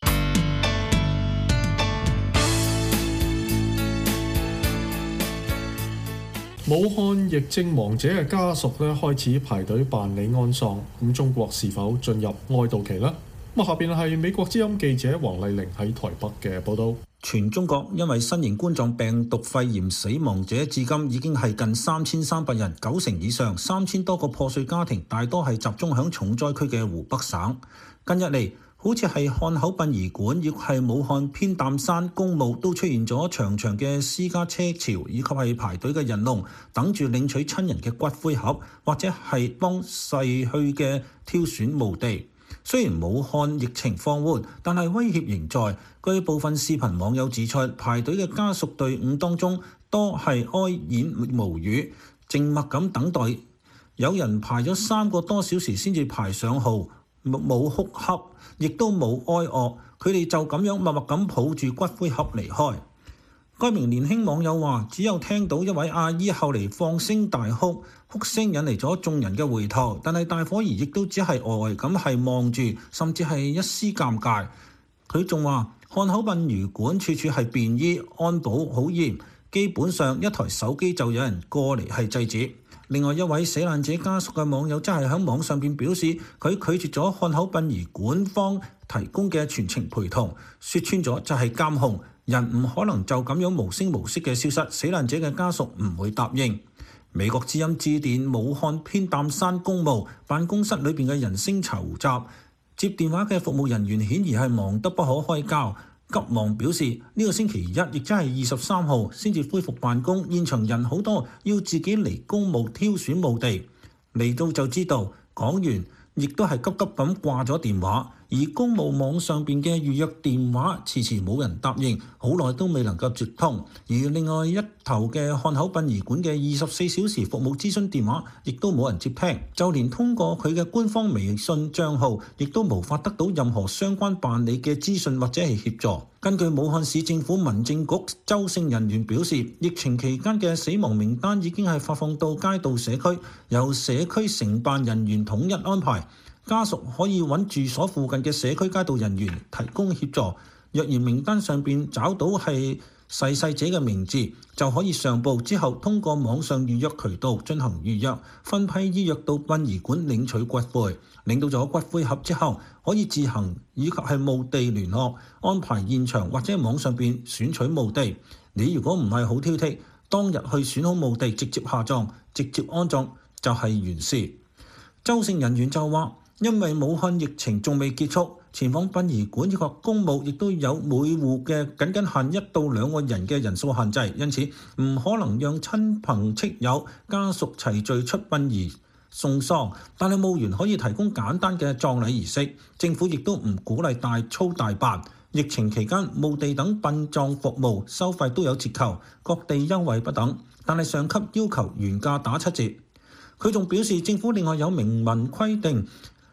武漢疫症亡者嘅家屬開始排隊辦理安喪，咁中國是否進入哀悼期呢？咁下邊係美國之音記者黃麗玲喺台北嘅報導。 全中國因為新型冠狀病毒肺炎死亡者至今已經係近3300人，90%以上，3000多個破碎家庭，大多係集中響重災區嘅湖北省。近日嚟，好似係漢口殯儀館，亦係武漢偏淡山公墓，都出現咗長長嘅私家車潮，以及係排隊嘅人龍，等住領取親人嘅骨灰盒，或者係幫逝去嘅挑選墓地。雖然武漢疫情放緩，但係威脅仍在。據部分視頻網友指出，排隊嘅家屬隊伍當中，多係哀言無語，靜默咁等待。有人排咗3個多小時先至排上號，冇哭泣，亦都冇哀樂，佢哋就咁樣默默咁抱住骨灰盒離開。該名年輕網友話，只有聽到一位阿姨後嚟放聲大哭，哭聲引嚟咗眾人嘅回頭，但係大伙兒亦都只係呆咁係望住，甚至係一絲尷尬。佢仲話，漢口殯儀館處處係便衣，安保好嚴，基本上一台手機就有人過嚟係制止。另外一位死難者家屬嘅網友真係喺網上邊表示，佢拒絕咗漢口殯儀館方提供嘅全程陪同，說穿咗就係監控，人唔可能就咁樣無聲無息嘅消失，死難者嘅家屬唔會答應。美國之音致電武漢偏淡山公墓辦公室裏邊嘅人聲嘈雜，接電話嘅服務人員顯然係忙得不可開交。急忙表示呢個星期一，亦即係23號先至恢復辦公，現場人好多，要自己嚟公墓挑選墓地。嚟到就知道，講完亦都係急急咁掛咗電話。而公墓網上邊嘅預約電話遲遲冇人答應，好耐都未能夠接通。而另外一頭嘅漢口殯儀館嘅24小時服務諮詢電話亦都冇人接聽，就連通過佢嘅官方微信帳號，亦都無法得到任何相關辦理嘅資訊或者係協助。根據武漢市政府民政局周姓人員表示，疫情期間嘅死亡名單已經係發放到街道社區，由社區承辦人員統一安排。家屬可以揾住所附近嘅社區街道人員提供協助。若然名單上邊找到係逝世者嘅名字，就可以上報，之後通過網上預約渠道進行預約，分批依約到殯儀館領取骨灰。領到咗骨灰盒之後，可以自行以及係墓地聯絡安排現場或者網上邊選取墓地。你如果唔係好挑剔，當日去選好墓地，直接下葬、直接安葬就係完事。周姓人員就話，因為武漢疫情仲未結束，前往殯儀館以及公墓亦都有每戶嘅僅限1到2個人嘅人數限制，因此唔可能讓親朋戚友家屬齊聚出殯儀送喪。但係墓園可以提供簡單嘅葬禮儀式，政府亦都唔鼓勵大操大辦。疫情期間，墓地等殯葬服務收費都有折扣，各地優惠不等，但係上級要求原價打7折。佢仲表示，政府另外有明文規定，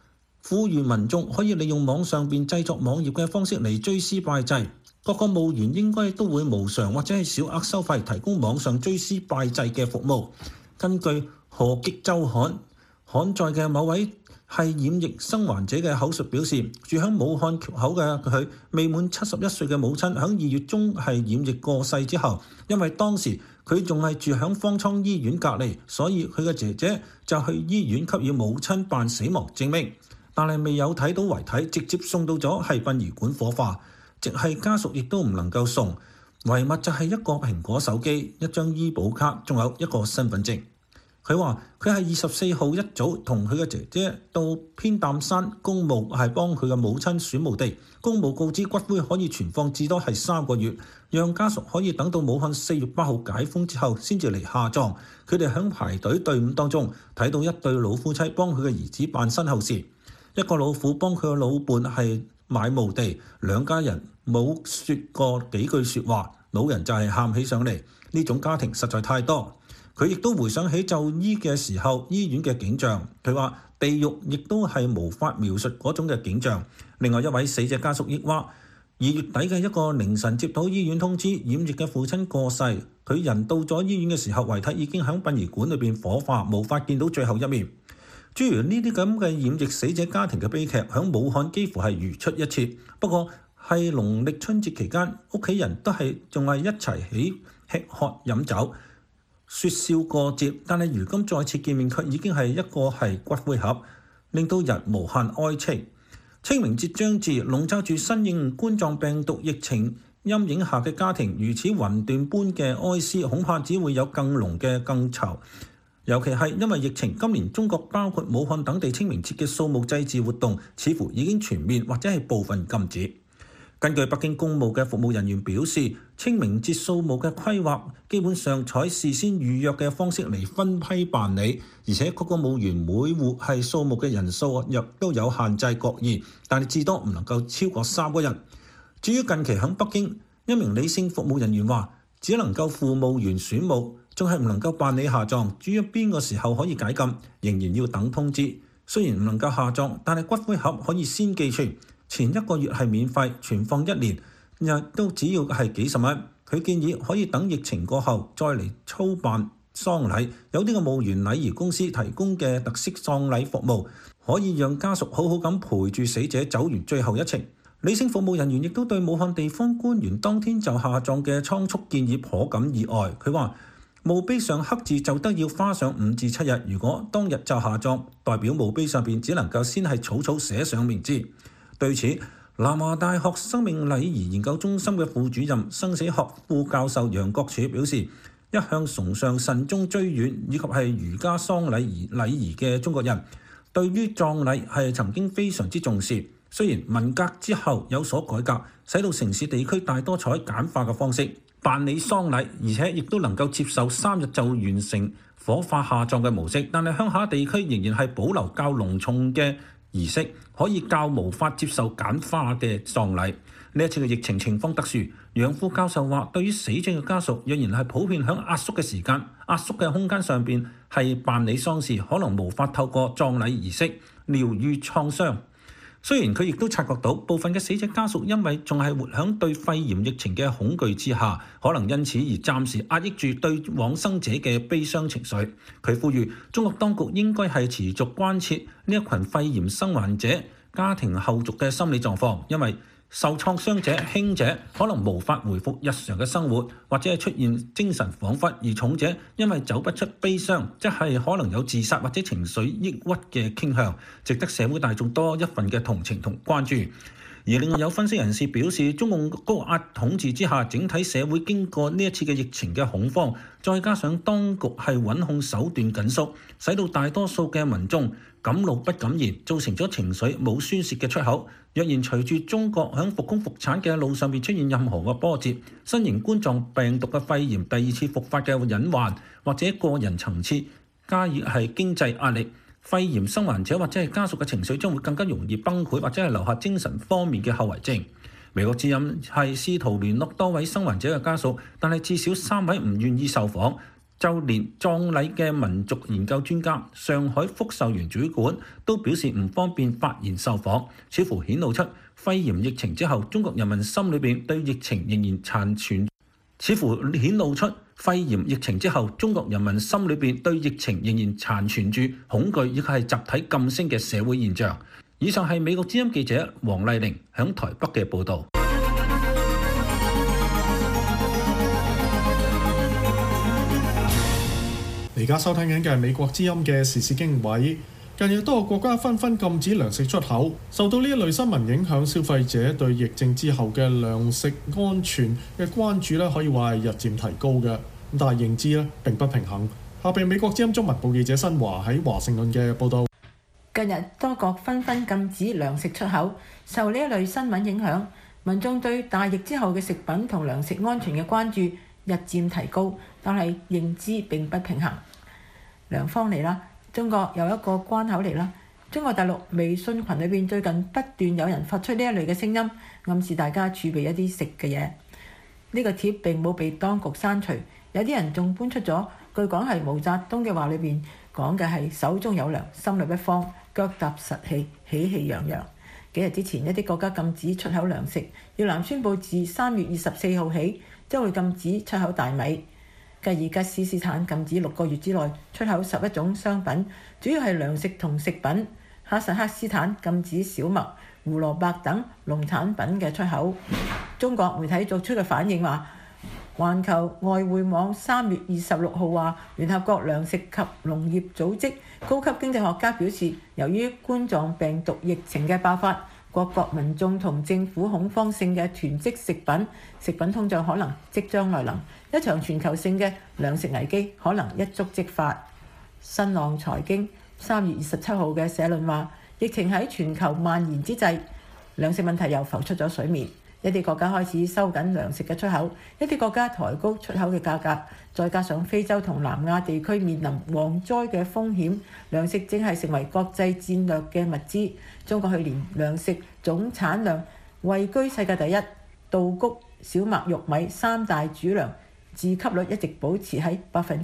呼籲民眾可以利用網上邊製作網頁嘅方式嚟追思拜祭。各個墓園應該都會無償或者係小額收費提供網上追思拜祭嘅服務。根據河極週刊刊載嘅某位係染疫生還者嘅口述表示，住響武漢橋口嘅佢未滿71歲嘅母親響2月中係染疫過世之後，因為當時佢仲係住響方艙醫院隔離，所以佢嘅姐姐就去醫院給予母親辦死亡證明，但係未有睇到遺體，直接送到咗係殯儀館火化。直係家屬亦都唔能夠送，遺物就係一個蘋果手機、一張醫保卡，仲有一個身份證。佢話佢係24號一早同佢嘅姐姐到偏淡山公墓，係幫佢嘅母親選墓地。公墓告知骨灰可以存放至多係3個月，讓家屬可以等到武漢4月8號解封之後先至嚟下葬。佢哋喺排隊隊伍當中睇到一對老夫妻幫佢嘅兒子辦身後事，一個老婦幫佢嘅老伴係買墓地，兩家人冇説過幾句説話，老人就係喊起上嚟。呢種家庭實在太多。佢亦都回想起就醫嘅時候醫院嘅景象，佢話地獄亦都係無法描述嗰種嘅景象。另外一位死者家屬亦話，2月底嘅一個凌晨接到醫院通知，染疫嘅父親過世，佢人到咗醫院嘅時候，遺體已經喺殯儀館裏邊火化，無法見到最後一面。諸如呢啲咁嘅染疫死者家庭嘅悲劇，響武漢幾乎係如出一轍。不過係農曆春節期間，屋企人都係仲係一齊起吃喝飲酒，説笑過節。但係如今再次見面，卻已經係一個係骨灰盒，令到人無限哀戚。清明節將至，籠罩住新型冠狀病毒疫情陰影下嘅家庭，如此雲斷般嘅哀思，恐怕只會有更濃嘅更愁。尤其係因為疫情，今年中國包括武漢等地清明節嘅掃墓祭祀活動似乎已經全面或者係部分禁止。根據北京公墓嘅服務人員表示，清明節掃墓嘅規劃基本上採事先預約嘅方式嚟分批辦理，而且各個墓園每戶係掃墓嘅人數亦都有限制各異，但係至多唔能夠超過3個人。至於近期喺北京，一名李姓服務人員話，只能夠赴墓園選墓，仲係唔能夠辦理下葬。至於邊個時候可以解禁，仍然要等通知。雖然唔能夠下葬，但係骨灰盒可以先寄存，前1個月係免費，存放1年，亦都只要係幾十蚊。佢建議可以等疫情過後再嚟操辦喪禮。有啲嘅墓園禮儀公司提供嘅特色喪禮服務，可以讓家屬好好咁陪住死者走完最後一程。李姓服務人員亦都對武漢地方官員當天就下葬嘅倉促建議頗感意外。佢話墓碑上刻字就得要花上5至7日，如果當日就下葬，代表墓碑上邊只能夠先係草草寫上名字。對此，南華大學生命禮儀研究中心嘅副主任、生死學副教授楊國柱表示，一向崇尚慎終追遠以及係儒家喪禮儀嘅中國人，對於葬禮係曾經非常之重視。雖然文革之後有所改革，使到城市地區大多採簡化嘅方式辦理喪禮，而且亦都能夠接受3日就完成火化下葬嘅模式，但係鄉下地區仍然係保留較隆重嘅儀式，可以較無法接受簡化嘅喪禮。呢一次嘅疫情情況特殊，楊副教授話，對於死者嘅家屬，若然係普遍響壓縮嘅時間、壓縮嘅空間上邊係辦理喪事，可能無法透過葬禮儀式療愈創傷。雖然佢亦都察覺到部分嘅死者家屬因為仲係活響對肺炎疫情嘅恐懼之下，可能因此而暫時壓抑住對往生者嘅悲傷情緒。佢呼籲中國當局應該係持續關切呢一群肺炎生還者家庭後續嘅心理狀況，因為受創傷者輕者可能無法回復日常嘅生活，或者係出現精神恍惚；而重者因為走不出悲傷，即係可能有自殺或者情緒抑鬱嘅傾向，值得社會大眾多一份嘅同情同關注。而另外有分析人士表示，中共高壓統治之下，整體社會經過呢一次嘅疫情嘅恐慌，再加上當局係穩控手段緊縮，使到大多數嘅民眾敢怒不敢言，造成咗情緒冇宣泄嘅出口。若然隨住中國喺復工復產嘅路上面出現任何嘅波折，新型冠狀病毒嘅肺炎第2次復發嘅隱患，或者個人層次加以係經濟壓力，肺炎生還者或者係家屬嘅情緒將會更加容易崩潰，或者係留下精神方面嘅後遺症。美國之音係試圖聯絡多位生還者嘅家屬，但係至少3位唔願意受訪。 就連葬禮嘅民族研究專家、上海福壽園主管都表示唔方便發言受訪，似乎顯露出肺炎疫情之後中國人民心裏邊對疫情仍然殘存。中國人民心裏邊對疫情仍然殘存住恐懼，亦係集體噤聲嘅社會現象。以上係美國之音記者黃麗玲響台北嘅報導。 而家收聽緊嘅係美國之音嘅時事經緯。近日多個國家紛紛禁止糧食出口，受到呢一類新聞影響，消費者對疫症之後嘅糧食安全嘅關注可以話係日漸提高嘅。但係認知並不平衡。下邊美國之音中文部記者新華喺華盛頓嘅報導。 近日多國紛紛禁止糧食出口，受呢一類新聞影響，民眾對大疫之後嘅食品同糧食安全嘅關注日漸提高，但係認知並不平衡。糧荒嚟啦，中國有一個關口嚟啦。中國大陸微信群裏邊最近不斷有人發出呢一類嘅聲音，暗示大家儲備一啲食嘅嘢。呢個貼並冇被當局刪除，有啲人仲搬出咗，據講係毛澤東嘅話裏邊講嘅係手中有糧，心裏不慌，腳踏實地，喜氣洋洋。幾日之前，一啲國家禁止出口糧食，越南宣布自3月24號起將會禁止出口大米。繼而吉斯斯坦禁止6個月之內出口11種商品，主要係糧食同食品。哈薩克斯坦禁止小麥、胡蘿蔔等農產品嘅出口。中國媒體作出嘅反應話，環球外匯網3月26號話，聯合國糧食及農業組織高級經濟學家表示，由於冠狀病毒疫情嘅爆發，各國民眾同政府恐慌性嘅囤積食品通脹可能即將來臨，一場全球性嘅糧食危機可能一觸即發。新浪財經3月27號嘅社論話，疫情喺全球蔓延之際，糧食問題又浮出咗水面。一啲國家開始收緊糧食嘅出口，一啲國家抬高出口嘅價格，再加上非洲同南亞地區面臨蝗災嘅風險，糧食正係成為國際戰略嘅物資。中國去年糧食總產量位居世界第一，稻穀、小麥、玉米三大主糧自給率一直保持喺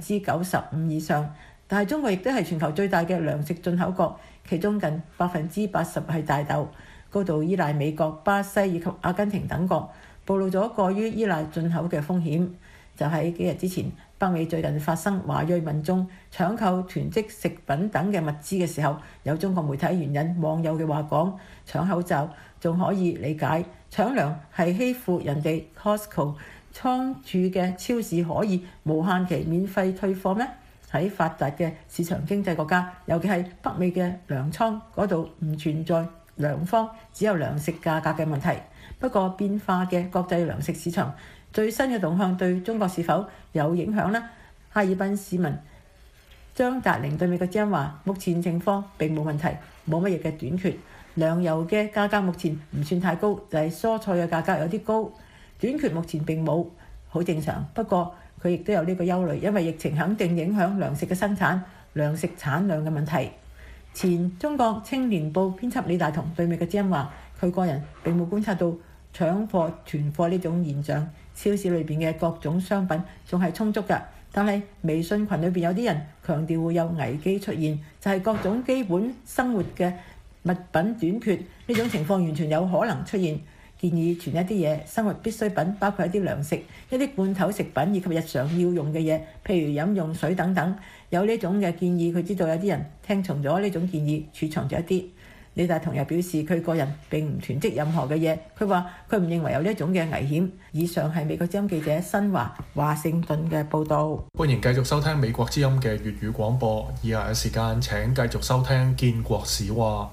95%以上。但係中國亦都係全球最大嘅糧食進口國，其中近80%係大豆，高度依賴美國、巴西以及阿根廷等國，暴露咗過於依賴進口嘅風險。就喺幾日之前，北美最近發生華裔民眾搶購囤積食品等嘅物資嘅時候，有中國媒體援引網友嘅話講，搶口罩仲可以理解，搶糧係欺負人哋。Costco 倉儲嘅超市可以無限期免費退貨咩？喺發達嘅市場經濟國家，尤其係北美嘅糧倉嗰度，唔存在糧荒，只有糧食價格嘅問題。不過變化嘅國際糧食市場最新嘅動向對中國是否有影響呢？哈爾濱市民張達玲對美國之音話：目前情況並冇問題，冇乜嘢嘅短缺。糧油嘅價格目前唔算太高，就係蔬菜嘅價格有啲高，短缺目前並冇，好正常。不過佢亦都有呢個憂慮，因為疫情肯定影響糧食嘅生產、糧食產量嘅問題。前中國青年報編輯李大同對美國之音話：佢個人並冇觀察到搶貨囤貨呢種現象，超市裏邊嘅各種商品仲係充足㗎。但係微信群裏邊有啲人強調會有危機出現，就係各種基本生活嘅物品短缺，呢種情況完全有可能出現。建議存一啲嘢，生活必需品，包括一啲糧食、一啲罐頭食品以及日常要用嘅嘢，譬如飲用水等等。有呢種嘅建議，佢知道有啲人聽從咗呢種建議，儲藏咗一啲。李大同又表示，佢個人並唔囤積任何嘅嘢。佢話佢唔認為有呢一種嘅危險。以上係美國之音記者新華華盛頓嘅報導。 歡迎繼續收聽美國之音嘅粵語廣播。以下嘅時間請繼續收聽建國史話。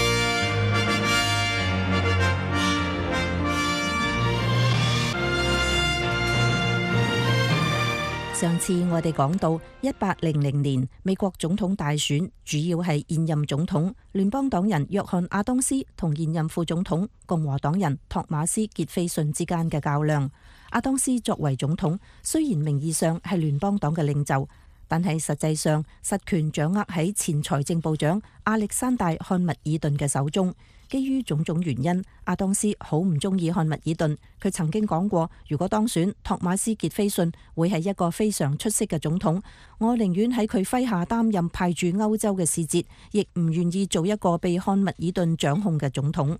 上次我哋講到1800年美國總統大選，主要係現任總統聯邦黨人約翰亞當斯同現任副總統共和黨人托馬斯傑斐遜之間嘅較量。亞當斯作為總統，雖然名義上係聯邦黨嘅領袖， 但係實際上實權掌握喺前財政部長亞歷山大漢密爾頓嘅手中。基於種種原因，阿當斯好唔中意漢密爾頓。佢曾經講過，如果當選，托馬斯傑菲遜會係一個非常出色嘅總統。我寧願喺佢麾下擔任派駐歐洲嘅使節，亦唔願意做一個被漢密爾頓掌控嘅總統。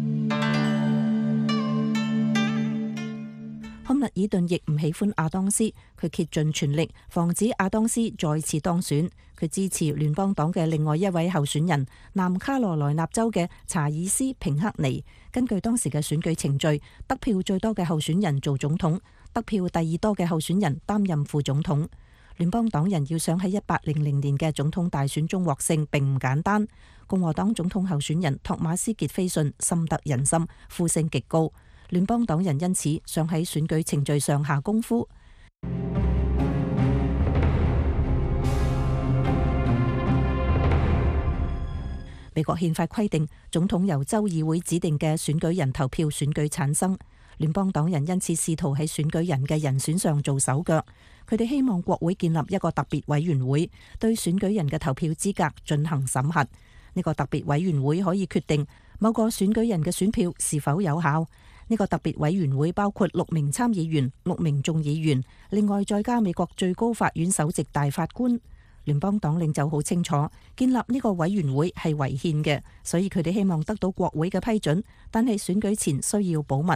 漢密爾頓亦唔喜歡阿當斯，佢竭盡全力防止阿當斯再次當選。佢支持聯邦黨嘅另外一位候選人，南卡羅來納州嘅查爾斯平克尼。根據當時嘅選舉程序，得票最多嘅候選人做總統，得票第二多嘅候選人擔任副總統。聯邦黨人要想喺1800年嘅總統大選中獲勝並唔簡單。共和黨總統候選人托馬斯傑菲遜深得人心，呼聲極高。聯邦黨人因此想喺選舉程序上下功夫。美國憲法規定，總統由州議會指定嘅選舉人投票選舉產生。聯邦黨人因此試圖喺選舉人嘅人選上做手腳。佢哋希望國會建立一個特別委員會，對選舉人嘅投票資格進行審核。呢個特別委員會可以決定某個選舉人嘅選票是否有效。呢個特別委員會包括6名參議員、6名眾議員，另外再加美國最高法院首席大法官。聯邦黨領袖好清楚，建立呢個委員會係違憲嘅，所以佢哋希望得到國會嘅批准，但係選舉前需要保密。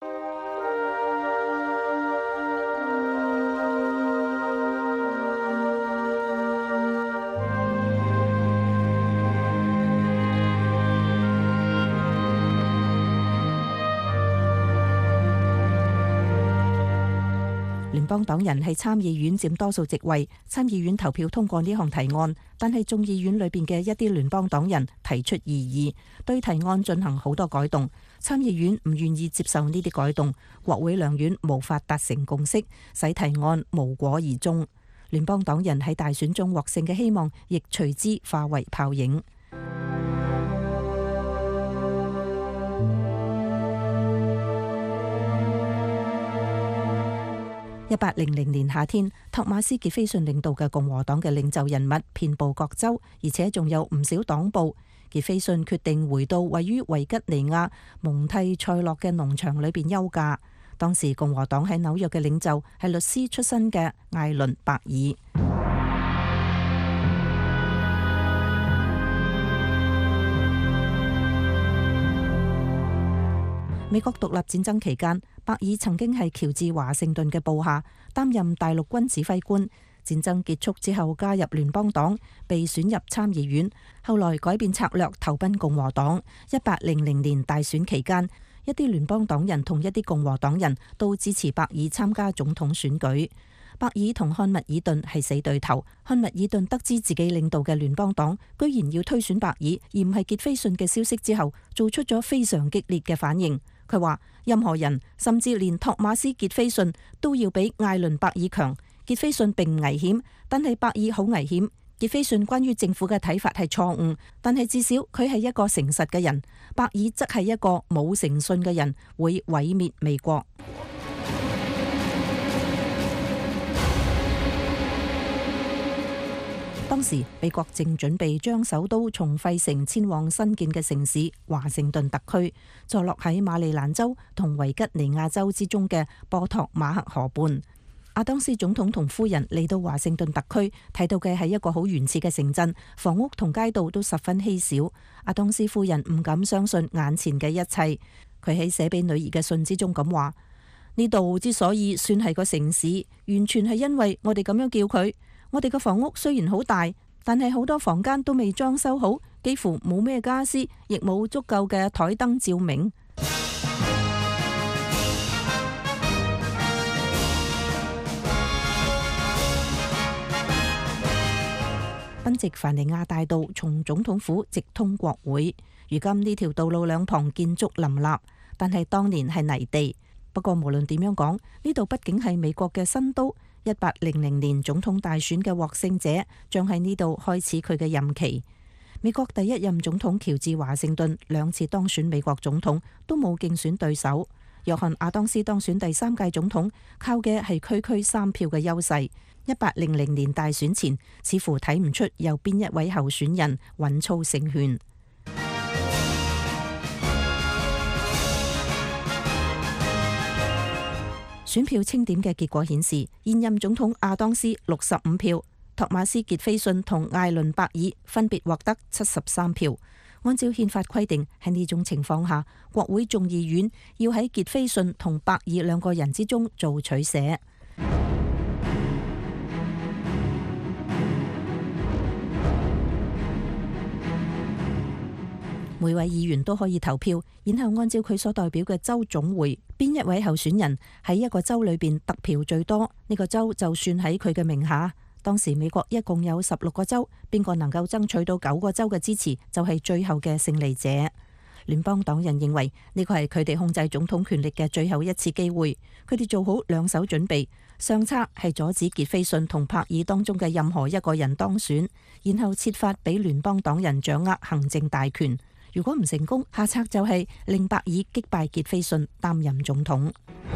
聯邦黨人喺參議院佔多數席位，參議院投票通過呢項提案，但係眾議院裏邊嘅一啲聯邦黨人提出異議，對提案進行好多改動。參議院唔願意接受呢啲改動，國會兩院無法達成共識，使提案無果而終。聯邦黨人喺大選中獲勝嘅希望，亦隨之化為泡影。1800年夏天，托馬斯傑菲遜領導嘅共和黨嘅領袖人物遍佈各州，而且仲有唔少黨部。傑菲遜決定回到位於維吉尼亞蒙蒂塞洛嘅農場裏邊休假。當時共和黨喺紐約嘅領袖係律師出身嘅艾倫伯爾。美國獨立戰爭期間，伯爾曾經係喬治華盛頓嘅部下，擔任大陸軍指揮官。戰爭結束之後加入聯邦黨，被選入參議院，後來改變策略投奔共和黨。1800年大選期間，一啲聯邦黨人同一啲共和黨人都支持伯爾參加總統選舉。伯爾同漢密爾頓係死對頭。漢密爾頓得知自己領導嘅聯邦黨居然要推選伯爾，而唔係傑菲遜嘅消息之後，做出咗非常激烈嘅反應。佢話任何人，甚至連托馬斯傑菲遜都要比艾倫伯爾強。傑菲遜並唔危險，但係伯爾好危險。傑菲遜關於政府嘅睇法係錯誤，但係至少佢係一個誠實嘅人。伯爾則係一個冇誠信嘅人，會毀滅美國。當時美國正準備將首都從費城遷往新建嘅城市華盛頓特區，坐落喺馬里蘭州同維吉尼亞州之中嘅波托馬克河畔。阿當斯總統同夫人嚟到華盛頓特區，睇到嘅係一個好原始嘅城鎮，房屋同街道都十分稀少。阿當斯夫人唔敢相信眼前嘅一切，佢喺寫俾女兒嘅信之中咁話：呢度之所以算係個城市，完全係因為我哋咁樣叫佢。我哋嘅房屋雖然好大，但係好多房間都未裝修好，幾乎冇咩家私，亦冇足夠嘅台燈照明。賓夕凡尼亞大道從總統府直通國會，如今呢條道路兩旁建築林立，但係當年係泥地。不過無論點樣講，呢度畢竟係美國嘅新都。1800年總統大選嘅獲勝者將喺呢度開始佢嘅任期。美國第一任總統喬治華盛頓2次當選美國總統都冇競選對手。 約翰亞當斯當選第3屆總統，靠嘅係區區3票嘅優勢。1800年大選前，似乎睇唔出有邊一位候選人穩操勝券。選票清點嘅結果顯示，現任總統亞當斯65票，托馬斯傑菲遜同艾倫伯爾分別獲得73票。按照憲法規定，喺呢種情況下，國會眾議院要喺傑菲遜同伯爾兩個人之中做取捨。每位議員都可以投票，然後按照佢所代表嘅州總會，邊一位候選人喺一個州裏邊得票最多，呢個州就算喺佢嘅名下。當時美國一共有16個州，邊個能夠爭取到9個州嘅支持，就係最後嘅勝利者。聯邦黨人認為呢個係佢哋控制總統權力嘅最後一次機會，佢哋做好兩手準備，上策係阻止傑菲遜同柏爾當中嘅任何一個人當選，然後設法俾聯邦黨人掌握行政大權。如果唔成功，下策就係令伯爾擊敗傑菲遜擔任總統。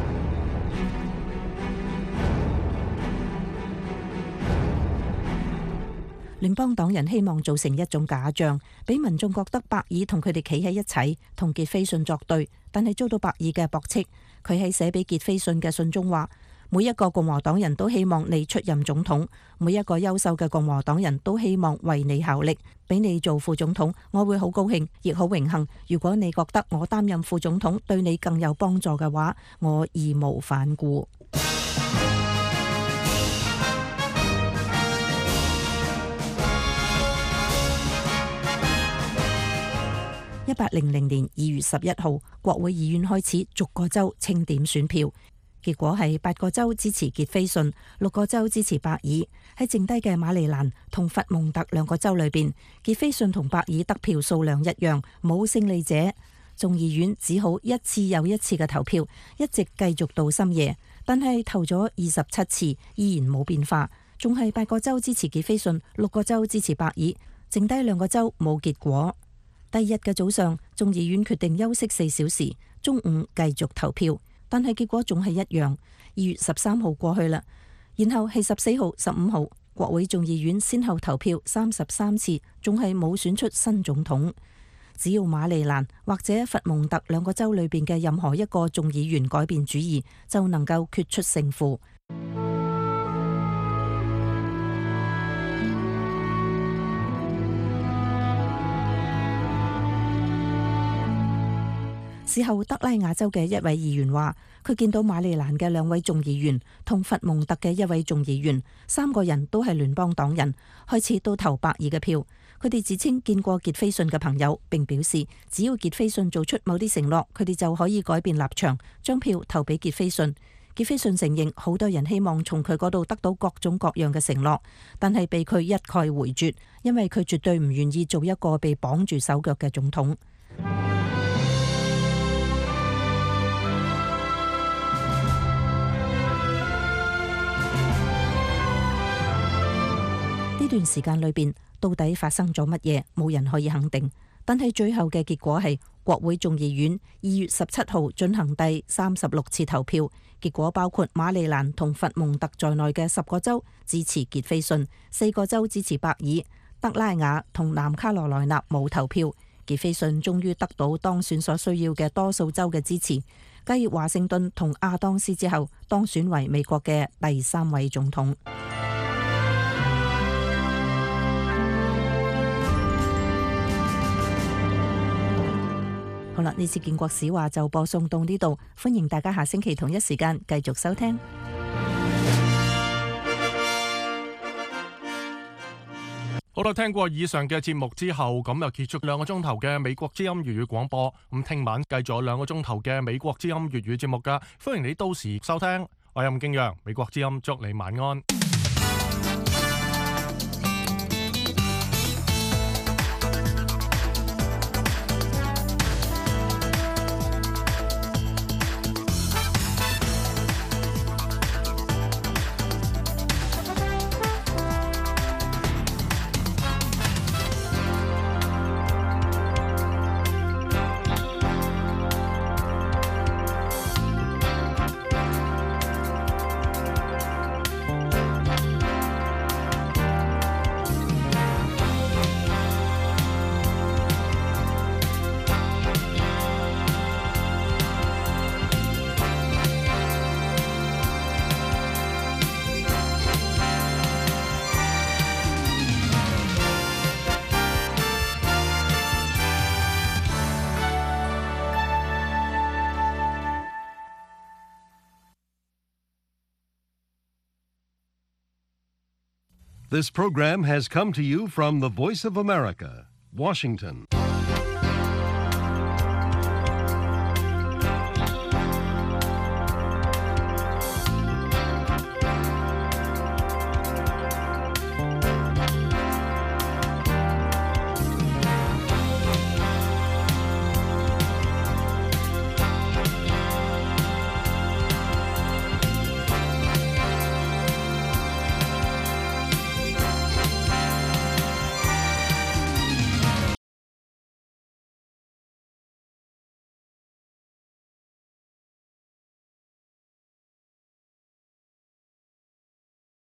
聯邦黨人希望造成一種假象，俾民眾覺得伯爾同佢哋企喺一齊，同傑菲遜作對，但係遭到伯爾嘅駁斥。佢喺寫俾傑菲遜嘅信中話：每一個共和黨人都希望你出任總統，每一個優秀嘅共和黨人都希望為你效力，俾你做副總統，我會好高興，亦好榮幸。如果你覺得我擔任副總統對你更有幫助嘅話，我義無反顧。1800年2月11號，國會議院開始逐個州清點選票，結果係8個州支持傑菲遜，6個州支持伯爾。喺剩低嘅馬里蘭同佛蒙特兩個州裏邊，傑菲遜同伯爾得票數量一樣，冇勝利者。眾議院只好一次又一次嘅投票，一直繼續到深夜，但係投咗27次依然冇變化，仲係8個州支持傑菲遜，6個州支持伯爾，剩低2個州冇結果。第二日嘅早上，眾議院決定休息4小時，中午繼續投票，但係結果仲係一樣。2月13號過去啦，然後係14號、15號，國會眾議院先後投票33次，仲係冇選出新總統。只要馬里蘭或者佛蒙特兩個州裏邊嘅任何一個眾議員改變主意，就能夠決出勝負。事後，德拉瓦州嘅一位議員話，佢見到馬里蘭嘅2位眾議員同佛蒙特嘅1位眾議員，3個人都係聯邦黨人，開始都投伯爾嘅票。佢哋自稱見過傑菲遜嘅朋友，並表示只要傑菲遜做出某啲承諾，佢哋就可以改變立場，將票投俾傑菲遜。傑菲遜承認好多人希望從佢嗰度得到各種各樣嘅承諾，但係被佢一概回絕，因為佢絕對唔願意做一個被綁住手腳嘅總統。呢段時間裏邊，到底發生咗乜嘢，冇人可以肯定。但係最後嘅結果係，國會眾議院2月17號進行第36次投票，結果包括馬里蘭同佛蒙特在內嘅10個州支持傑菲遜，4個州支持伯爾，德拉瓦同南卡羅來納冇投票。傑菲遜終於得到當選所需要嘅多數州嘅支持，繼華盛頓同亞當斯之後，當選為美國嘅第3位總統。好啦，呢次建國史話就播送到呢度，歡迎大家下星期同一時間繼續收聽。 好啦，聽過以上嘅節目之後，咁又結束2個鐘頭嘅美國之音粵語廣播。咁聽晚繼續有2個鐘頭嘅美國之音粵語節目噶，歡迎你到時收聽。我係吳敬陽，美國之音祝你晚安。 This program has come to you from the Voice of America, Washington.